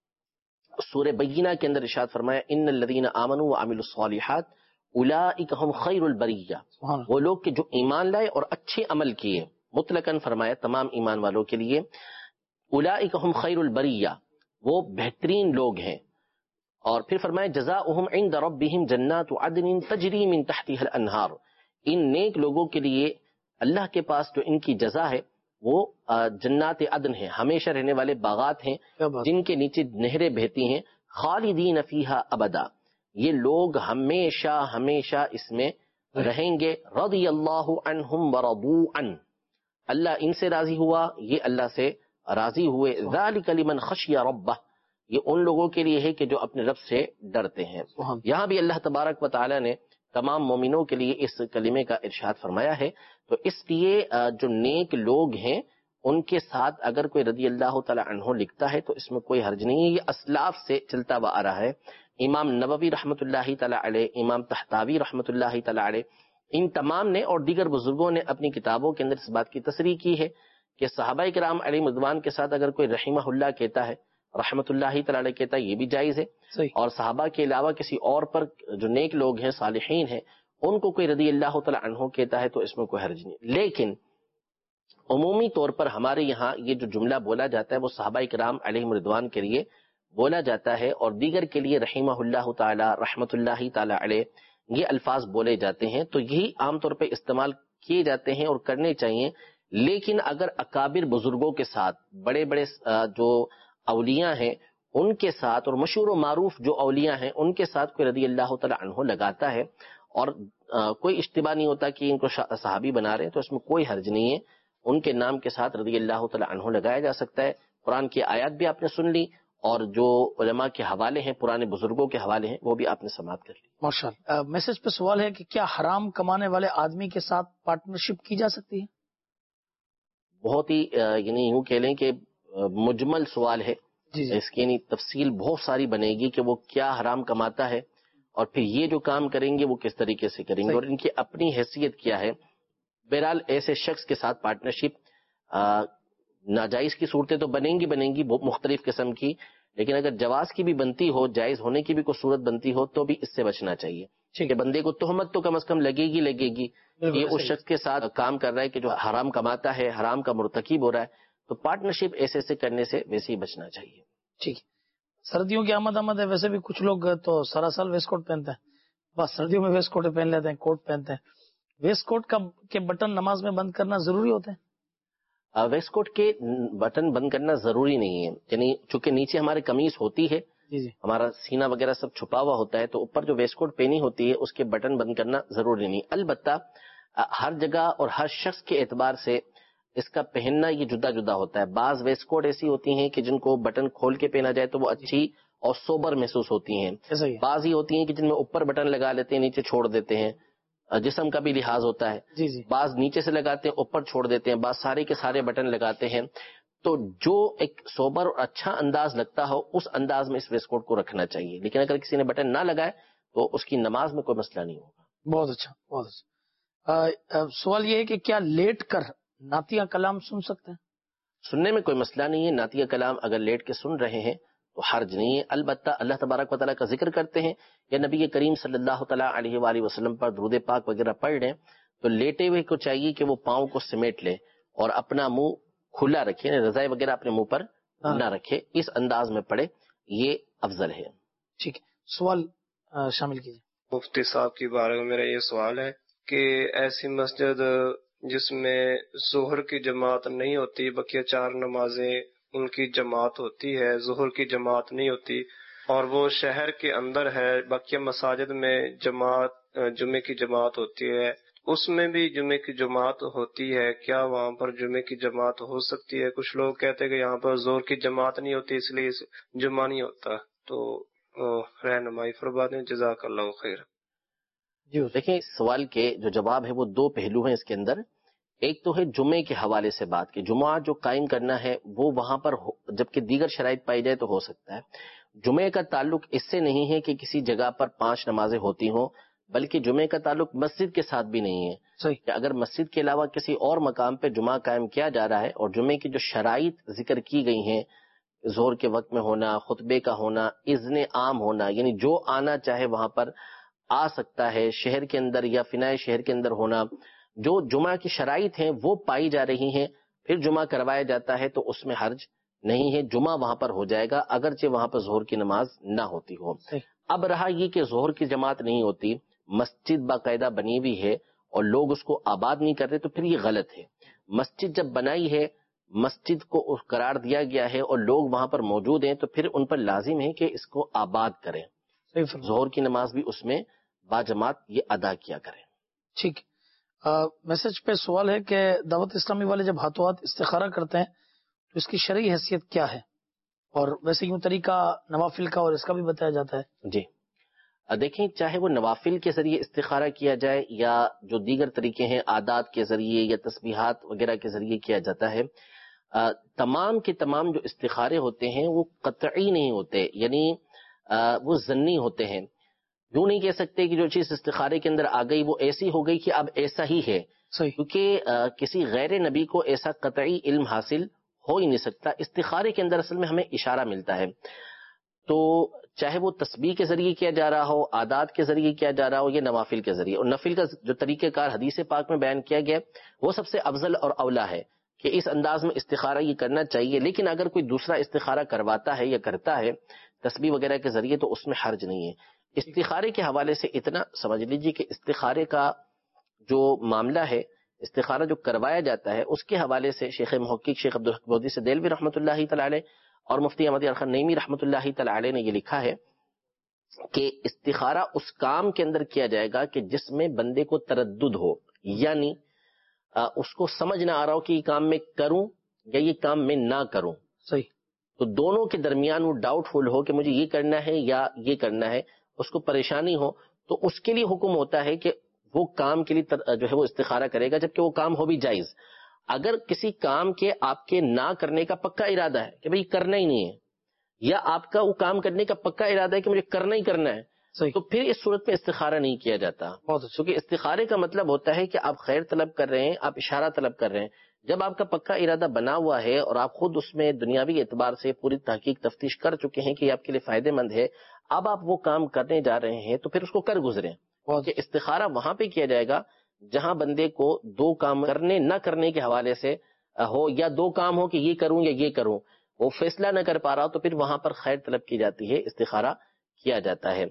سورہ بینہ کے اندر ارشاد فرمایا ان الذین آمنوا وعملوا الصالحات اولئک هم خیر البریہ, وہ لوگ کہ جو ایمان لائے اور اچھے عمل کیے, مطلقاً فرمایا تمام ایمان والوں کے لیے, اولئک هم خیر البریہ, وہ بہترین لوگ ہیں. اور پھر فرمایا جزاؤہم عند ربہم جنات عدن تجری من تحتها الانہار, ان نیک لوگوں کے لیے اللہ کے پاس جو ان کی جزا ہے وہ جنات عدن ہیں, ہمیشہ رہنے والے باغات ہیں جن کے نیچے نہریں بہتی ہیں, خالدین فیہا ابدا, یہ لوگ ہمیشہ ہمیشہ اس میں رہیں گے. رضی اللہ عنہم ورضوا عنہ, اللہ ان سے راضی ہوا, یہ اللہ سے راضی ہوئے. ذالک لمن خشی ربہ, یہ ان لوگوں کے لیے ہے کہ جو اپنے رب سے ڈرتے ہیں. یہاں بھی اللہ تبارک و تعالی نے تمام مومنوں کے لیے اس کلمے کا ارشاد فرمایا ہے. تو اس لیے جو نیک لوگ ہیں ان کے ساتھ اگر کوئی رضی اللہ تعالی عنہ لکھتا ہے تو اس میں کوئی حرج نہیں ہے, یہ اسلاف سے چلتا ہوا آ رہا ہے. امام نووی رحمۃ اللہ تعالی علیہ, امام طحطاوی رحمۃ اللہ تعالی علیہ, ان تمام نے اور دیگر بزرگوں نے اپنی کتابوں کے اندر اس بات کی تصریح کی ہے کہ صحابہ کرام علیہ رضوان کے ساتھ اگر کوئی رحمہ اللہ کہتا ہے, رحمۃ اللہ تعالی علیہ کہتا ہے, یہ بھی جائز ہے. اور صحابہ کے علاوہ کسی اور پر جو نیک لوگ ہیں, صالحین ہیں, ان کو کوئی رضی اللہ تعالی عنہ کہتا ہے تو اس میں کوئی حرج نہیں. لیکن عمومی طور پر ہمارے یہاں یہ جو جملہ بولا جاتا ہے وہ صحابہ کرام علیہم رضوان کے لیے بولا جاتا ہے, اور دیگر کے لیے رحمہ اللہ تعالی, رحمۃ اللہ تعالی علیہ, یہ الفاظ بولے جاتے ہیں. تو یہی عام طور پہ استعمال کیے جاتے ہیں اور کرنے چاہیے. لیکن اگر اکابر بزرگوں کے ساتھ, بڑے بڑے جو اولیاء ہیں ان کے ساتھ, اور مشہور و معروف جو اولیاء ہیں ان کے ساتھ کوئی رضی اللہ تعالی عنہ لگاتا ہے اور کوئی اشتباہ نہیں ہوتا کہ ان کو صحابی بنا رہے ہیں, تو اس میں کوئی حرج نہیں ہے. ان کے نام کے ساتھ رضی اللہ تعالی عنہ لگایا جا سکتا ہے. قرآن کی آیات بھی آپ نے سن لی, اور جو علماء کے حوالے ہیں, پرانے بزرگوں کے حوالے ہیں, وہ بھی آپ نے سماعت کر لی. ماشاءاللہ. میسج پہ سوال ہے کہ کیا حرام کمانے والے آدمی کے ساتھ پارٹنرشپ کی جا سکتی ہے؟ بہت ہی یعنی یوں کہہ لیں کہ مجمل سوال ہے. اس کی یعنی تفصیل بہت ساری بنے گی کہ وہ کیا حرام کماتا ہے, اور پھر یہ جو کام کریں گے وہ کس طریقے سے کریں گے, اور ان کی اپنی حیثیت کیا ہے. بہرحال ایسے شخص کے ساتھ پارٹنرشپ ناجائز کی صورتیں تو بنیں گی مختلف قسم کی، لیکن اگر جواز کی بھی بنتی ہو، جائز ہونے کی بھی کوئی صورت بنتی ہو تو بھی اس سے بچنا چاہیے کہ بندے کو تہمت تو کم از کم لگے گی یہ اس شخص کے ساتھ کام کر رہا ہے کہ جو حرام کماتا ہے، حرام کا مرتکب ہو رہا ہے، تو پارٹنرشپ ایسے کرنے سے ویسے ہی بچنا چاہیے. ٹھیک. سردیوں کی آمد ہے، ویسے بھی کچھ لوگ تو سارا سال ویسٹ کوٹ پہنتے ہیں، بس سردیوں میں ویسٹ کوٹ پہن لیتے ہیں، کوٹ پہنتے ہیں. ویسٹ کوٹ کے بٹن نماز میں بند کرنا ضروری ہوتے ہیں؟ ویسٹ کوٹ کے بٹن بند کرنا ضروری نہیں ہے، یعنی چونکہ نیچے ہمارے قمیص ہوتی ہے، ہمارا سینہ وغیرہ سب چھپا ہوا ہوتا ہے، تو اوپر جو ویسٹ کوٹ پہنی ہوتی ہے اس کے بٹن بند کرنا ضروری نہیں. البتہ ہر جگہ اور ہر شخص کے اعتبار سے اس کا پہننا یہ جدا جدا ہوتا ہے. بعض ویسٹ کوٹ ایسی ہوتی ہیں کہ جن کو بٹن کھول کے پہنا جائے تو وہ اچھی اور سوبر محسوس ہوتی ہیں. بعض ہی ہوتی ہیں کہ جن میں اوپر بٹن لگا لیتے ہیں، نیچے چھوڑ دیتے ہیں، جسم کا بھی لحاظ ہوتا ہے. بعض نیچے سے لگاتے ہیں، اوپر چھوڑ دیتے ہیں، بعض سارے کے سارے بٹن لگاتے ہیں. تو جو ایک سوبر اور اچھا انداز لگتا ہو اس انداز میں اس ویسٹ کوٹ کو رکھنا چاہیے. لیکن اگر کسی نے بٹن نہ لگائے تو اس کی نماز میں کوئی مسئلہ نہیں ہوگا. بہت اچھا، بہت اچھا. سوال یہ ہے کہ کیا لیٹ کر نعتیہ کلام سن سکتے ہیں؟ سننے میں کوئی مسئلہ نہیں ہے. نعتیہ کلام اگر لیٹ کے سن رہے ہیں تو حرج نہیں ہے. البتہ اللہ تبارک و تعالیٰ کا ذکر کرتے ہیں یا نبی کریم صلی اللہ تعالیٰ علیہ وآلہ وسلم پر درود پاک وغیرہ پڑھ لیں تو لیٹے ہوئے کو چاہیے کہ وہ پاؤں کو سمیٹ لے اور اپنا منہ کھلا رکھے، رضائی وغیرہ اپنے منہ پر نہ رکھے، اس انداز میں پڑھے، یہ افضل ہے. ٹھیک ہے. سوال شامل کیجیے. مفتی صاحب کے بارے میں میرا یہ سوال ہے کہ ایسی مسجد جس میں ظہر کی جماعت نہیں ہوتی، بقیہ 4 نمازیں ان کی جماعت ہوتی ہے، ظہر کی جماعت نہیں ہوتی، اور وہ شہر کے اندر ہے، بقیہ مساجد میں جمعے کی جماعت ہوتی ہے، اس میں بھی جمعے کی جماعت ہوتی ہے، کیا وہاں پر جمعے کی جماعت ہو سکتی ہے؟ کچھ لوگ کہتے ہیں کہ یہاں پر ظہر کی جماعت نہیں ہوتی اس لیے جمعہ نہیں ہوتا، تو رہنمائی فرما دیں، جزاک اللہ خیر. دیکھیں، سوال کے جو جواب ہے وہ 2 پہلو ہیں اس کے اندر. ایک تو ہے جمعے کے حوالے سے بات کہ جمعہ جو قائم کرنا ہے وہ وہاں پر جبکہ دیگر شرائط پائی جائے تو ہو سکتا ہے. جمعے کا تعلق اس سے نہیں ہے کہ کسی جگہ پر 5 نمازیں ہوتی ہوں، بلکہ جمعے کا تعلق مسجد کے ساتھ بھی نہیں ہے. کہ اگر مسجد کے علاوہ کسی اور مقام پہ جمعہ قائم کیا جا رہا ہے اور جمعے کی جو شرائط ذکر کی گئی ہیں، ظہر کے وقت میں ہونا، خطبے کا ہونا، اذن عام ہونا، یعنی جو آنا چاہے وہاں پر آ سکتا ہے، شہر کے اندر یا فنائے شہر کے اندر ہونا، جو جمعہ کی شرائط ہیں وہ پائی جا رہی ہیں، پھر جمعہ کروایا جاتا ہے تو اس میں حرج نہیں ہے. جمعہ وہاں پر ہو جائے گا اگرچہ وہاں پر ظہر کی نماز نہ ہوتی ہو. اب رہا یہ کہ ظہر کی جماعت نہیں ہوتی، مسجد باقاعدہ بنی ہوئی ہے اور لوگ اس کو آباد نہیں کر رہے، تو پھر یہ غلط ہے. مسجد جب بنائی ہے، مسجد کو قرار دیا گیا ہے اور لوگ وہاں پر موجود ہیں، تو پھر ان پر لازم ہے کہ اس کو آباد کریں، ظہر کی نماز بھی اس میں باجماعت یہ ادا کیا کریں. ٹھیک. میسج پہ سوال ہے کہ دعوت اسلامی والے جب ہاتھوں ہاتھ استخارہ کرتے ہیں تو اس کی شرعی حیثیت کیا ہے؟ اور ویسے یوں طریقہ نوافل کا اور اس کا بھی بتایا جاتا ہے. جی دیکھیں، چاہے وہ نوافل کے ذریعے استخارہ کیا جائے یا جو دیگر طریقے ہیں عادات کے ذریعے یا تسبیحات وغیرہ کے ذریعے کیا جاتا ہے، تمام کے تمام جو استخارے ہوتے ہیں وہ قطعی نہیں ہوتے، یعنی وہ ظنی ہوتے ہیں. یوں نہیں کہہ سکتے کہ جو چیز استخارے کے اندر آ گئی وہ ایسی ہو گئی کہ اب ایسا ہی ہے، کیونکہ کسی غیر نبی کو ایسا قطعی علم حاصل ہو ہی نہیں سکتا. استخارے کے اندر اصل میں ہمیں اشارہ ملتا ہے، تو چاہے وہ تسبیح کے ذریعے کیا جا رہا ہو، عادات کے ذریعے کیا جا رہا ہو، یا نوافل کے ذریعے. اور نفل کا جو طریقہ کار حدیث پاک میں بیان کیا گیا وہ سب سے افضل اور اولا ہے کہ اس انداز میں استخارہ یہ کرنا چاہیے. لیکن اگر کوئی دوسرا استخارہ کرواتا ہے یا کرتا ہے تسبیح وغیرہ کے ذریعے تو اس میں حرج نہیں ہے. استخارے کے حوالے سے اتنا سمجھ لیجیے کہ استخارے کا جو معاملہ ہے، استخارہ جو کروایا جاتا ہے، اس کے حوالے سے شیخ محقق شیخ عبدالحق بودی سے دہلوی رحمۃ اللہ تعالی علیہ اور مفتی احمد یار خان نعیمی رحمۃ اللہ تعالی علیہ نے یہ لکھا ہے کہ استخارہ اس کام کے اندر کیا جائے گا کہ جس میں بندے کو تردد ہو، یعنی اس کو سمجھ نہ آ رہا ہو کہ یہ کام میں کروں یا یہ کام میں نہ کروں. صحیح. تو دونوں کے درمیان وہ ڈاؤٹ فل ہو کہ مجھے یہ کرنا ہے یا یہ کرنا ہے، اس کو پریشانی ہو، تو اس کے لیے حکم ہوتا ہے کہ وہ کام کے لیے جو ہے وہ استخارہ کرے گا، جبکہ وہ کام ہو بھی جائز. اگر کسی کام کے آپ کے نہ کرنے کا پکا ارادہ ہے کہ بھئی کرنا ہی نہیں ہے، یا آپ کا وہ کام کرنے کا پکا ارادہ ہے کہ مجھے کرنا ہی کرنا ہے، تو پھر اس صورت میں استخارہ نہیں کیا جاتا. کیونکہ استخارے کا مطلب ہوتا ہے کہ آپ خیر طلب کر رہے ہیں، آپ اشارہ طلب کر رہے ہیں، جب آپ کا پکا ارادہ بنا ہوا ہے اور آپ خود اس میں دنیاوی اعتبار سے پوری تحقیق تفتیش کر چکے ہیں کہ یہ آپ کے لیے فائدے مند ہے، اب آپ وہ کام کرنے جا رہے ہیں تو پھر اس کو کر گزریں. کہ استخارہ وہاں پہ کیا جائے گا جہاں بندے کو دو کام کرنے نہ کرنے کے حوالے سے ہو، یا دو کام ہو کہ یہ کروں یا یہ کروں، وہ فیصلہ نہ کر پا رہا تو پھر وہاں پر خیر طلب کی جاتی ہے، استخارہ کیا جاتا ہے.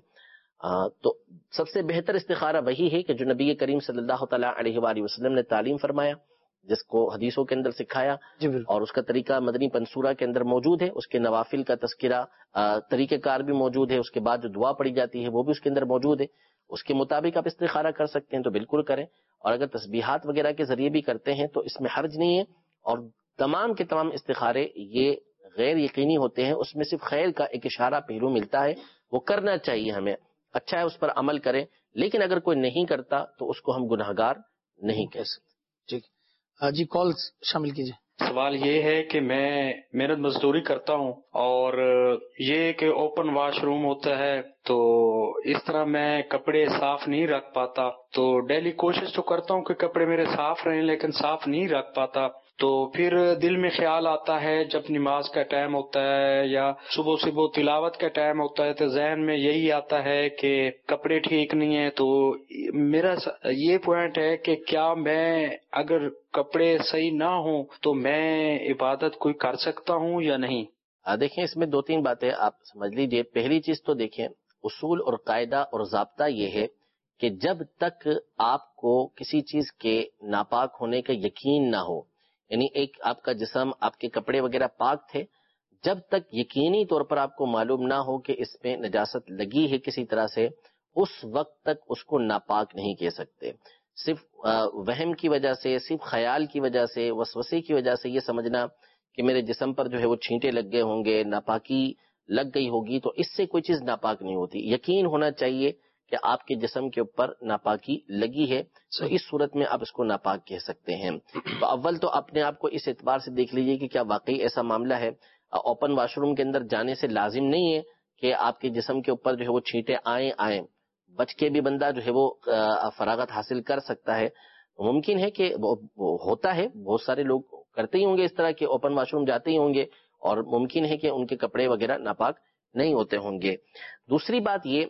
تو سب سے بہتر استخارہ وہی ہے کہ جو نبی کریم صلی اللہ تعالیٰ علیہ وآلہ وسلم نے تعلیم فرمایا، جس کو حدیثوں کے اندر سکھایا، اور اس کا طریقہ مدنی پنصورہ کے اندر موجود ہے. اس کے نوافل کا تذکرہ طریقہ کار بھی موجود ہے، اس کے بعد جو دعا پڑھی جاتی ہے وہ بھی اس کے اندر موجود ہے. اس کے مطابق آپ استخارہ کر سکتے ہیں تو بالکل کریں، اور اگر تسبیحات وغیرہ کے ذریعے بھی کرتے ہیں تو اس میں حرج نہیں ہے. اور تمام کے تمام استخارے یہ غیر یقینی ہوتے ہیں، اس میں صرف خیر کا ایک اشارہ پہلو ملتا ہے، وہ کرنا چاہیے ہمیں، اچھا ہے اس پر عمل کریں. لیکن اگر کوئی نہیں کرتا تو اس کو ہم گناہگار نہیں کہہ سکتے. ٹھیک جی، کال شامل کیجیے. سوال یہ ہے کہ میں محنت مزدوری کرتا ہوں، اور یہ کہ اوپن واش روم ہوتا ہے تو اس طرح میں کپڑے صاف نہیں رکھ پاتا. تو ڈیلی کوشش تو کرتا ہوں کہ کپڑے میرے صاف رہیں، لیکن صاف نہیں رکھ پاتا. تو پھر دل میں خیال آتا ہے جب نماز کا ٹائم ہوتا ہے یا صبح صبح تلاوت کا ٹائم ہوتا ہے تو ذہن میں یہی آتا ہے کہ کپڑے ٹھیک نہیں ہیں. تو میرا یہ پوائنٹ ہے کہ کیا میں اگر کپڑے صحیح نہ ہوں تو میں عبادت کوئی کر سکتا ہوں یا نہیں؟ دیکھیں، اس میں دو تین باتیں آپ سمجھ لیجئے. پہلی چیز تو دیکھیں، اصول اور قاعدہ اور ضابطہ یہ ہے کہ جب تک آپ کو کسی چیز کے ناپاک ہونے کا یقین نہ ہو، یعنی ایک آپ کا جسم، آپ کے کپڑے وغیرہ پاک تھے، جب تک یقینی طور پر آپ کو معلوم نہ ہو کہ اس میں نجاست لگی ہے کسی طرح سے، اس وقت تک اس کو ناپاک نہیں کہہ سکتے. صرف وہم کی وجہ سے، صرف خیال کی وجہ سے، وسوسے کی وجہ سے یہ سمجھنا کہ میرے جسم پر جو ہے وہ چھینٹے لگ گئے ہوں گے، ناپاکی لگ گئی ہوگی، تو اس سے کوئی چیز ناپاک نہیں ہوتی. یقین ہونا چاہیے کہ آپ کے جسم کے اوپر ناپاکی لگی ہے، تو اس صورت میں آپ اس کو ناپاک کہہ سکتے ہیں. تو اول تو اپنے آپ کو اس اعتبار سے دیکھ لیجئے کہ کیا واقعی ایسا معاملہ ہے. اوپن واش روم کے اندر جانے سے لازم نہیں ہے کہ آپ کے جسم کے اوپر جو ہے وہ چھینٹے آئیں، بچ کے بھی بندہ جو ہے وہ فراغت حاصل کر سکتا ہے. ممکن ہے کہ وہ ہوتا ہے، بہت سارے لوگ کرتے ہی ہوں گے اس طرح کے، اوپن واش روم جاتے ہی ہوں گے، اور ممکن ہے کہ ان کے کپڑے وغیرہ ناپاک نہیں ہوتے ہوں گے. دوسری بات یہ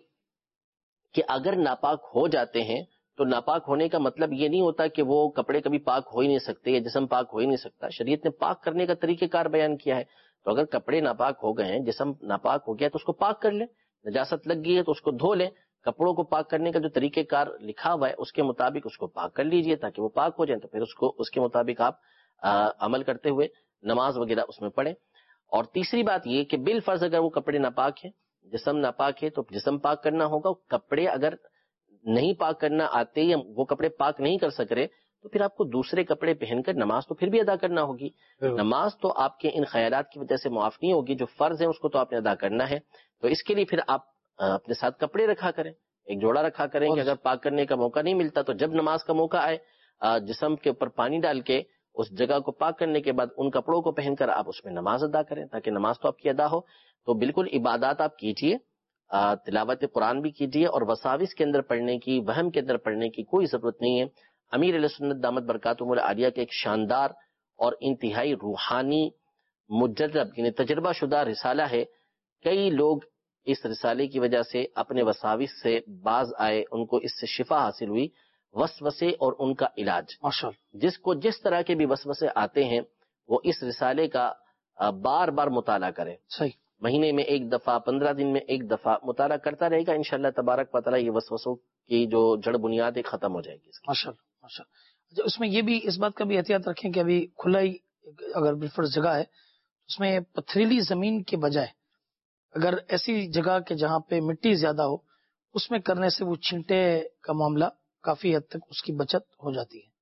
کہ اگر ناپاک ہو جاتے ہیں تو ناپاک ہونے کا مطلب یہ نہیں ہوتا کہ وہ کپڑے کبھی پاک ہو ہی نہیں سکتے یا جسم پاک ہو ہی نہیں سکتا. شریعت نے پاک کرنے کا طریقہ کار بیان کیا ہے. تو اگر کپڑے ناپاک ہو گئے ہیں، جسم ناپاک ہو گیا تو اس کو پاک کر لیں، نجاست لگ گئی ہے تو اس کو دھو لیں. کپڑوں کو پاک کرنے کا جو طریقہ کار لکھا ہوا ہے اس کے مطابق اس کو پاک کر لیجئے تاکہ وہ پاک ہو جائیں، تو پھر اس کے مطابق آپ عمل کرتے ہوئے نماز وغیرہ اس میں پڑھیں. اور تیسری بات یہ کہ بالفرض اگر وہ کپڑے ناپاک ہیں، جسم ناپاک ہے، تو جسم پاک کرنا ہوگا. کپڑے اگر نہیں پاک کرنا آتے یا وہ کپڑے پاک نہیں کر سک رہے تو پھر آپ کو دوسرے کپڑے پہن کر نماز تو پھر بھی ادا کرنا ہوگی. نماز تو آپ کے ان خیالات کی وجہ سے معاف نہیں ہوگی، جو فرض ہے اس کو تو آپ نے ادا کرنا ہے. تو اس کے لیے پھر آپ اپنے ساتھ کپڑے رکھا کریں، ایک جوڑا رکھا کریں کہ اگر پاک کرنے کا موقع نہیں ملتا تو جب نماز کا موقع آئے جسم کے اوپر پانی ڈال کے اس جگہ کو پاک کرنے کے بعد ان کپڑوں کو پہن کر آپ اس میں نماز ادا کریں تاکہ نماز تو آپ کی ادا ہو. تو بالکل عبادات آپ کیجئے، تلاوت قرآن بھی کیجئے، اور وساوس کے اندر پڑھنے کی، وہم کے اندر پڑھنے کی کوئی ضرورت نہیں ہے. امیر علیہ سنت دامت برکاتہم العالیہ کے ایک شاندار اور انتہائی روحانی مجرب یعنی تجربہ شدہ رسالہ ہے. کئی لوگ اس رسالے کی وجہ سے اپنے وساوس سے باز آئے، ان کو اس سے شفا حاصل ہوئی. وسوسے اور ان کا علاج، جس کو جس طرح کے بھی وسوسے آتے ہیں وہ اس رسالے کا بار بار مطالعہ کرے. صحیح، مہینے میں ایک دفعہ، 15 دن میں ایک دفعہ مطالعہ کرتا رہے گا، انشاءاللہ تبارک و تعالی یہ وسوسوں کی جو جڑ بنیاد ہے ختم ہو جائے گی. ماشاءاللہ. اس میں یہ بھی اس بات کا بھی احتیاط رکھیں کہ ابھی کھلا ہی اگر بالفرض جگہ ہے اس میں پتھریلی زمین کے بجائے اگر ایسی جگہ کہ جہاں پہ مٹی زیادہ ہو اس میں کرنے سے وہ چھینٹے کا معاملہ کافی حد تک اس کی بچت ہو جاتی ہے.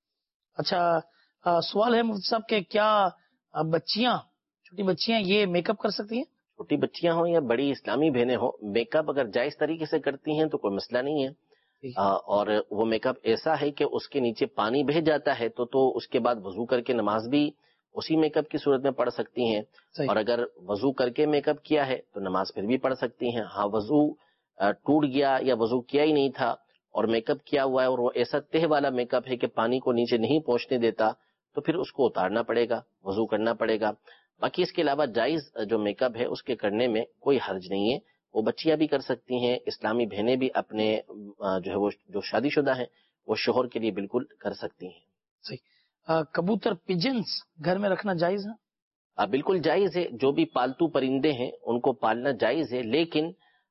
اچھا، سوال ہے مفتی صاحب کہ کیا بچیاں، چھوٹی بچیاں یہ میک اپ کر سکتی ہیں؟ چھوٹی بچیاں ہوں یا بڑی اسلامی بہنیں ہوں، میک اپ اگر جائز طریقے سے کرتی ہیں تو کوئی مسئلہ نہیں ہے. اور وہ میک اپ ایسا ہے کہ اس کے نیچے پانی بہہ جاتا ہے تو اس کے بعد وضو کر کے نماز بھی اسی میک اپ کی صورت میں پڑھ سکتی ہیں. اور اگر وضو کر کے میک اپ کیا ہے تو نماز پھر بھی پڑھ سکتی ہیں. ہاں، وضو ٹوٹ گیا یا وضو کیا ہی نہیں تھا اور میک اپ کیا ہوا ہے اور وہ ایسا تہ والا میک اپ ہے کہ پانی کو نیچے نہیں پہنچنے دیتا تو پھر اس کو اتارنا پڑے گا، وضو کرنا پڑے گا. باقی اس کے علاوہ جائز جو میک اپ ہے اس کے کرنے میں کوئی حرج نہیں ہے. وہ بچیاں بھی کر سکتی ہیں، اسلامی بہنیں بھی اپنے جو ہے وہ جو شادی شدہ ہیں وہ شوہر کے لیے بالکل کر سکتی ہیں. صحیح. کبوتر پیجنز گھر میں رکھنا جائز ہے؟ بالکل جائز ہے. جو بھی پالتو پرندے ہیں ان کو پالنا جائز ہے، لیکن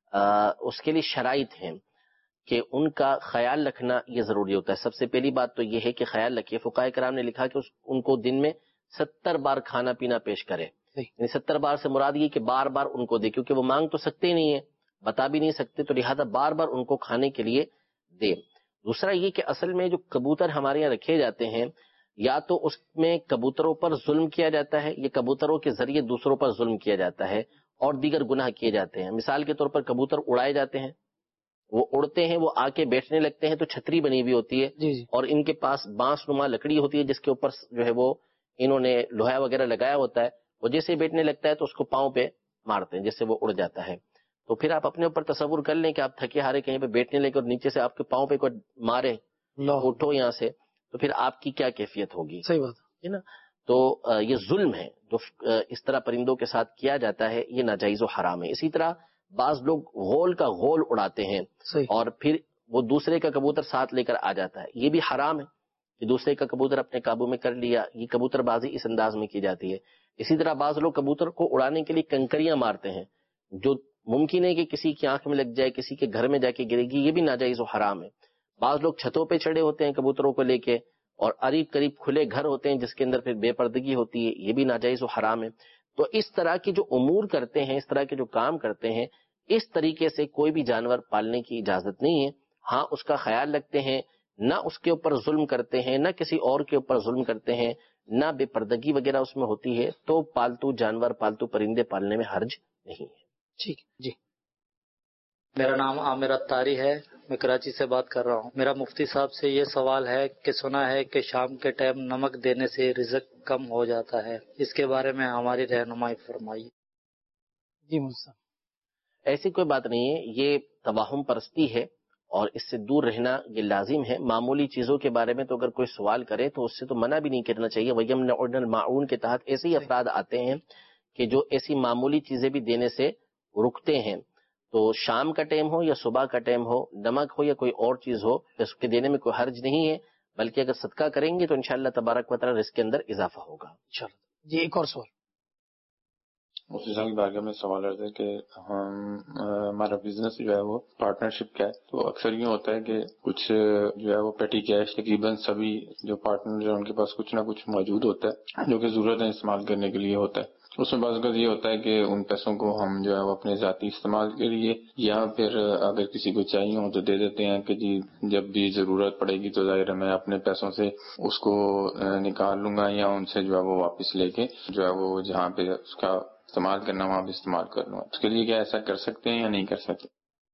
اس کے لیے شرائط ہیں کہ ان کا خیال رکھنا یہ ضروری ہوتا ہے. سب سے پہلی بات تو یہ ہے کہ خیال رکھیے. فقہاء کرام نے لکھا کہ ان کو دن میں 70 بار کھانا پینا پیش کرے. یعنی 70 بار سے مراد یہ کہ بار بار ان کو دے، کیونکہ وہ مانگ تو سکتے ہی نہیں ہیں، بتا بھی نہیں سکتے، تو لہذا بار بار ان کو کھانے کے لیے دے. دوسرا یہ کہ اصل میں جو کبوتر ہمارے یہاں رکھے جاتے ہیں، یا تو اس میں کبوتروں پر ظلم کیا جاتا ہے، یا کبوتروں کے ذریعے دوسروں پر ظلم کیا جاتا ہے اور دیگر گناہ کیے جاتے ہیں. مثال کے طور پر کبوتر اڑائے جاتے ہیں، وہ اڑتے ہیں، وہ آ کے بیٹھنے لگتے ہیں تو چھتری بنی ہوئی ہوتی ہے اور ان کے پاس بانس نما لکڑی ہوتی ہے جس کے اوپر جو ہے وہ انہوں نے لوہا وغیرہ لگایا ہوتا ہے. وہ جیسے بیٹھنے لگتا ہے تو اس کو پاؤں پہ مارتے ہیں جس سے وہ اڑ جاتا ہے. تو پھر آپ اپنے اوپر تصور کر لیں کہ آپ تھکے ہارے کہیں پہ بیٹھنے لگے اور نیچے سے آپ کے پاؤں پہ کوئی مارے، اٹھو یہاں سے، تو پھر آپ کی کیا کیفیت ہوگی. صحیح بات ہے نا. تو یہ ظلم ہے جو اس طرح پرندوں کے ساتھ کیا جاتا ہے، یہ ناجائز و حرام ہے. اسی طرح بعض لوگ غول کا غول اڑاتے ہیں اور پھر وہ دوسرے کا کبوتر ساتھ لے کر آ جاتا ہے، یہ بھی حرام ہے کہ دوسرے کا کبوتر اپنے قابو میں کر لیا. یہ کبوتر بازی اس انداز میں کی جاتی ہے. اسی طرح بعض لوگ کبوتر کو اڑانے کے لیے کنکریاں مارتے ہیں جو ممکن ہے کہ کسی کی آنکھ میں لگ جائے، کسی کے گھر میں جا کے گرے گی، یہ بھی ناجائز و حرام ہے. بعض لوگ چھتوں پہ چڑھے ہوتے ہیں کبوتروں کو لے کے اور قریب کھلے گھر ہوتے ہیں جس کے اندر پھر بے پردگی ہوتی ہے، یہ بھی ناجائز و حرام ہے. تو اس طرح کے جو امور کرتے ہیں، اس طرح کے جو کام کرتے ہیں، اس طریقے سے کوئی بھی جانور پالنے کی اجازت نہیں ہے. ہاں اس کا خیال رکھتے ہیں، نہ اس کے اوپر ظلم کرتے ہیں، نہ کسی اور کے اوپر ظلم کرتے ہیں، نہ بے پردگی وغیرہ اس میں ہوتی ہے، تو پالتو جانور پالتو پرندے پالنے میں حرج نہیں ہے. ٹھیک جی. میرا نام عامر اتاری ہے، میں کراچی سے بات کر رہا ہوں. میرا مفتی صاحب سے یہ سوال ہے کہ سنا ہے کہ شام کے ٹائم نمک دینے سے رزق کم ہو جاتا ہے، اس کے بارے میں ہماری رہنمائی فرمائیے. جی مصطفیٰ، ایسی کوئی بات نہیں ہے، یہ توہم پرستی ہے اور اس سے دور رہنا یہ لازم ہے. معمولی چیزوں کے بارے میں تو اگر کوئی سوال کرے تو اس سے تو منع بھی نہیں کرنا چاہیے. وَيَمْنَعُونَ الْمَاعُونَ کے تحت ایسے ہی افراد آتے ہیں کہ جو ایسی معمولی چیزیں بھی دینے سے رکتے ہیں. تو شام کا ٹائم ہو یا صبح کا ٹائم ہو، نمک ہو یا کوئی اور چیز ہو، اس کے دینے میں کوئی حرج نہیں ہے، بلکہ اگر صدقہ کریں گے تو انشاءاللہ تبارک و تعالی رزق کے اندر اضافہ ہوگا انشاءاللہ. جی ایک اور سوال. مفتی صاحب کی بارگاہ میں سوال ہے کہ ہمارا بزنس جو ہے وہ پارٹنرشپ کا ہے، تو اکثر یوں ہوتا ہے کہ کچھ جو ہے وہ پیٹی کیش تقریباً سبھی جو پارٹنر ان کے پاس کچھ نہ کچھ موجود ہوتا ہے جو کہ ضرورتیں استعمال کرنے کے لیے ہوتا ہے. اس میں بعض اوقات یہ ہوتا ہے کہ ان پیسوں کو ہم جو ہے وہ اپنے ذاتی استعمال کے لیے یا پھر اگر کسی کو چاہیے ہو تو دے دیتے ہیں کہ جی جب بھی ضرورت پڑے گی تو ظاہر ہے میں اپنے پیسوں سے اس کو نکال لوں گا یا ان سے جو ہے وہ واپس لے کے جو ہے وہ جہاں پہ اس کا استعمال کرنا وہاں بھی استعمال کر لوں. اس کے لیے کیا ایسا کر سکتے ہیں یا نہیں کر سکتے؟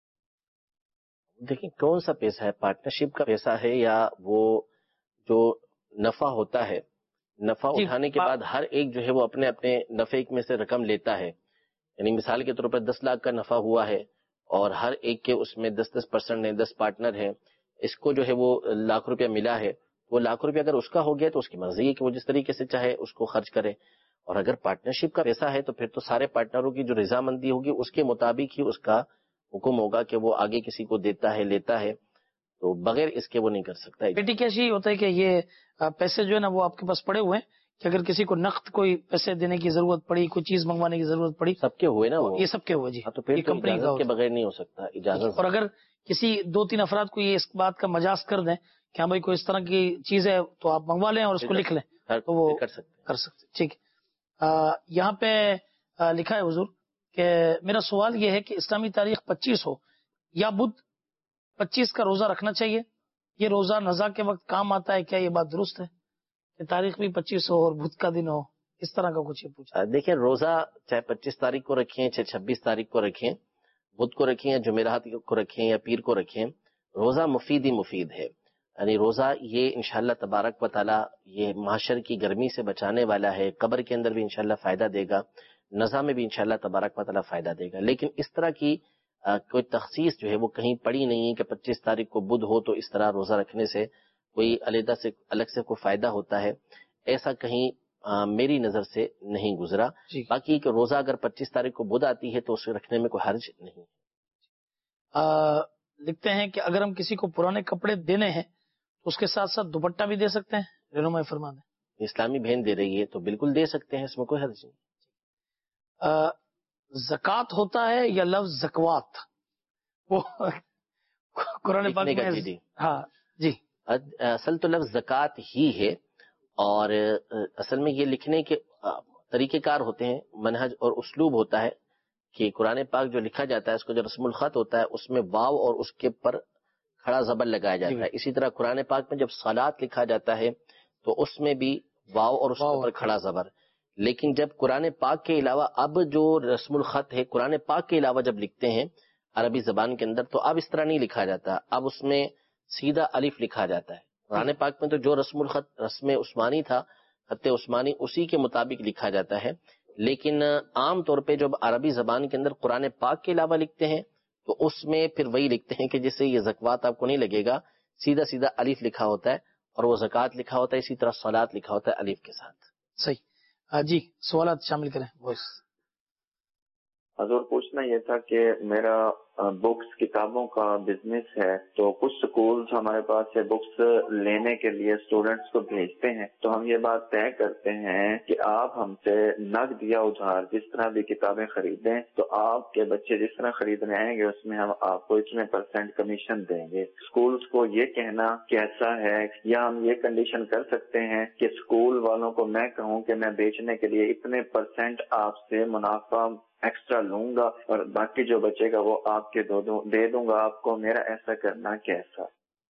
دیکھیں کون سا پیسہ ہے، پارٹنرشپ کا پیسہ ہے یا وہ جو نفع ہوتا ہے، نفع اٹھانے کے بعد ہر ایک جو ہے وہ اپنے اپنے نفع میں سے رقم لیتا ہے. یعنی مثال کے طور پر 10 لاکھ کا نفع ہوا ہے اور ہر ایک کے اس میں 10% ہیں، 10 پارٹنر ہیں، اس کو جو ہے وہ لاکھ روپیہ ملا ہے. وہ لاکھ روپیہ اگر اس کا ہو گیا تو اس کی مرضی ہے کہ وہ جس طریقے سے چاہے اس کو خرچ کرے. اور اگر پارٹنرشپ کا پیسہ ہے تو پھر تو سارے پارٹنروں کی جو رضامندی ہوگی اس کے مطابق ہی اس کا حکم ہوگا کہ وہ آگے کسی کو دیتا ہے لیتا ہے، تو بغیر اس کے وہ نہیں کر سکتا. بیٹی کیسی ہوتا ہے کہ یہ پیسے جو ہے نا وہ آپ کے پاس پڑے ہوئے ہیں کہ اگر کسی کو نقد کوئی پیسے دینے کی ضرورت پڑی، کوئی چیز منگوانے کی ضرورت پڑی، سب کے ہوئے نا وہ، یہ سب کے ہوئے. جی تو پھر کمپنی اجازت کے بغیر نہیں ہو سکتا، اجازت. اور اگر کسی 2-3 افراد کو یہ اس بات کا مجاز کر دیں کہ ہاں بھائی کوئی اس طرح کی چیز ہے تو آپ منگوا لیں اور اس کو لکھ لیں تو وہ کر سکتے. ٹھیک ہے. یہاں پہ لکھا ہے حضور کہ میرا سوال یہ ہے کہ اسلامی تاریخ 25 ہو یا بدھ 25 کا روزہ رکھنا چاہیے، یہ روزہ نزا کے وقت کام آتا ہے، کیا یہ بات درست ہے کہ تاریخ بھی 25 ہو اور بدھ کا دن ہو، اس طرح کا کچھ یہ پوچھا. دیکھیں روزہ چاہے 25 تاریخ کو رکھیں چاہے 26 تاریخ کو رکھیں، بدھ کو رکھیں یا جمعرات کو رکھیں یا پیر کو رکھیں، روزہ مفید ہی مفید ہے. یعنی روزہ یہ انشاءاللہ تبارک و تعالی یہ معاشر کی گرمی سے بچانے والا ہے، قبر کے اندر بھی انشاءاللہ فائدہ دے گا، نزا میں بھی انشاءاللہ تبارک و تعالی فائدہ دے گا. لیکن اس طرح کی کوئی تخصیص جو ہے وہ کہیں پڑی نہیں ہے کہ 25 تاریخ کو بدھ ہو تو اس طرح روزہ رکھنے سے کوئی الگ سے کوئی فائدہ ہوتا ہے. ایسا کہیں میری نظر سے نہیں گزرا. باقی کہ روزہ اگر 25 تاریخ کو بدھ آتی ہے تو اسے رکھنے میں کوئی حرج نہیں. لکھتے ہیں کہ اگر ہم کسی کو پرانے کپڑے دینے ہیں تو اس کے ساتھ ساتھ دوپٹہ بھی دے سکتے ہیں؟ رہنمائی فرما دیں. اسلامی بہن دے رہی ہے تو بالکل دے سکتے ہیں، اس میں کوئی حرج نہیں. زکوٰۃ ہوتا ہے یا لفظ زکوات؟ وہ قرآن پاک میں جی ہاں جی اصل تو لفظ زکوٰۃ ہی ہے، اور اصل میں یہ لکھنے کے طریقہ کار ہوتے ہیں، منہج اور اسلوب ہوتا ہے کہ قرآن پاک جو لکھا جاتا ہے اس کو جو رسم الخط ہوتا ہے اس میں واو اور اس کے پر کھڑا زبر لگایا جاتا ہے. اسی طرح قرآن پاک میں جب صلات لکھا جاتا ہے تو اس میں بھی واو اور اس کے پر کھڑا زبر. لیکن جب قرآن پاک کے علاوہ اب جو رسم الخط ہے قرآن پاک کے علاوہ جب لکھتے ہیں عربی زبان کے اندر تو اب اس طرح نہیں لکھا جاتا، اب اس میں سیدھا الف لکھا جاتا ہے. قرآن پاک میں تو جو رسم الخط رسم عثمانی تھا، خط عثمانی، اسی کے مطابق لکھا جاتا ہے. لیکن عام طور پہ جب عربی زبان کے اندر قرآن پاک کے علاوہ لکھتے ہیں تو اس میں پھر وہی لکھتے ہیں کہ جس سے یہ زکوات آپ کو نہیں لگے گا، سیدھا سیدھا الف لکھا ہوتا ہے اور وہ زکوٰۃ لکھا ہوتا ہے. اسی طرح صلات لکھا ہوتا ہے الف کے ساتھ. صحیح. جی سوالات شامل کریں. حضور پوچھنا یہ تھا کہ میرا بکس کتابوں کا بزنس ہے، تو کچھ سکولز ہمارے پاس سے بکس لینے کے لیے اسٹوڈینٹس کو بھیجتے ہیں، تو ہم یہ بات طے کرتے ہیں کہ آپ ہم سے نقد یا ادھار جس طرح بھی کتابیں خریدیں تو آپ کے بچے جس طرح خریدنے آئیں گے اس میں ہم آپ کو اتنے % کمیشن دیں گے. اسکولز کو یہ کہنا کیسا ہے، یا ہم یہ کنڈیشن کر سکتے ہیں کہ اسکول والوں کو میں کہوں کہ میں بیچنے کے لیے اتنے % آپ سے منافع ایکسٹرا لوں گا اور باقی جو بچے گا وہ آپ کے دے دوں گا آپ کو، میرا ایسا کرنا کیسا؟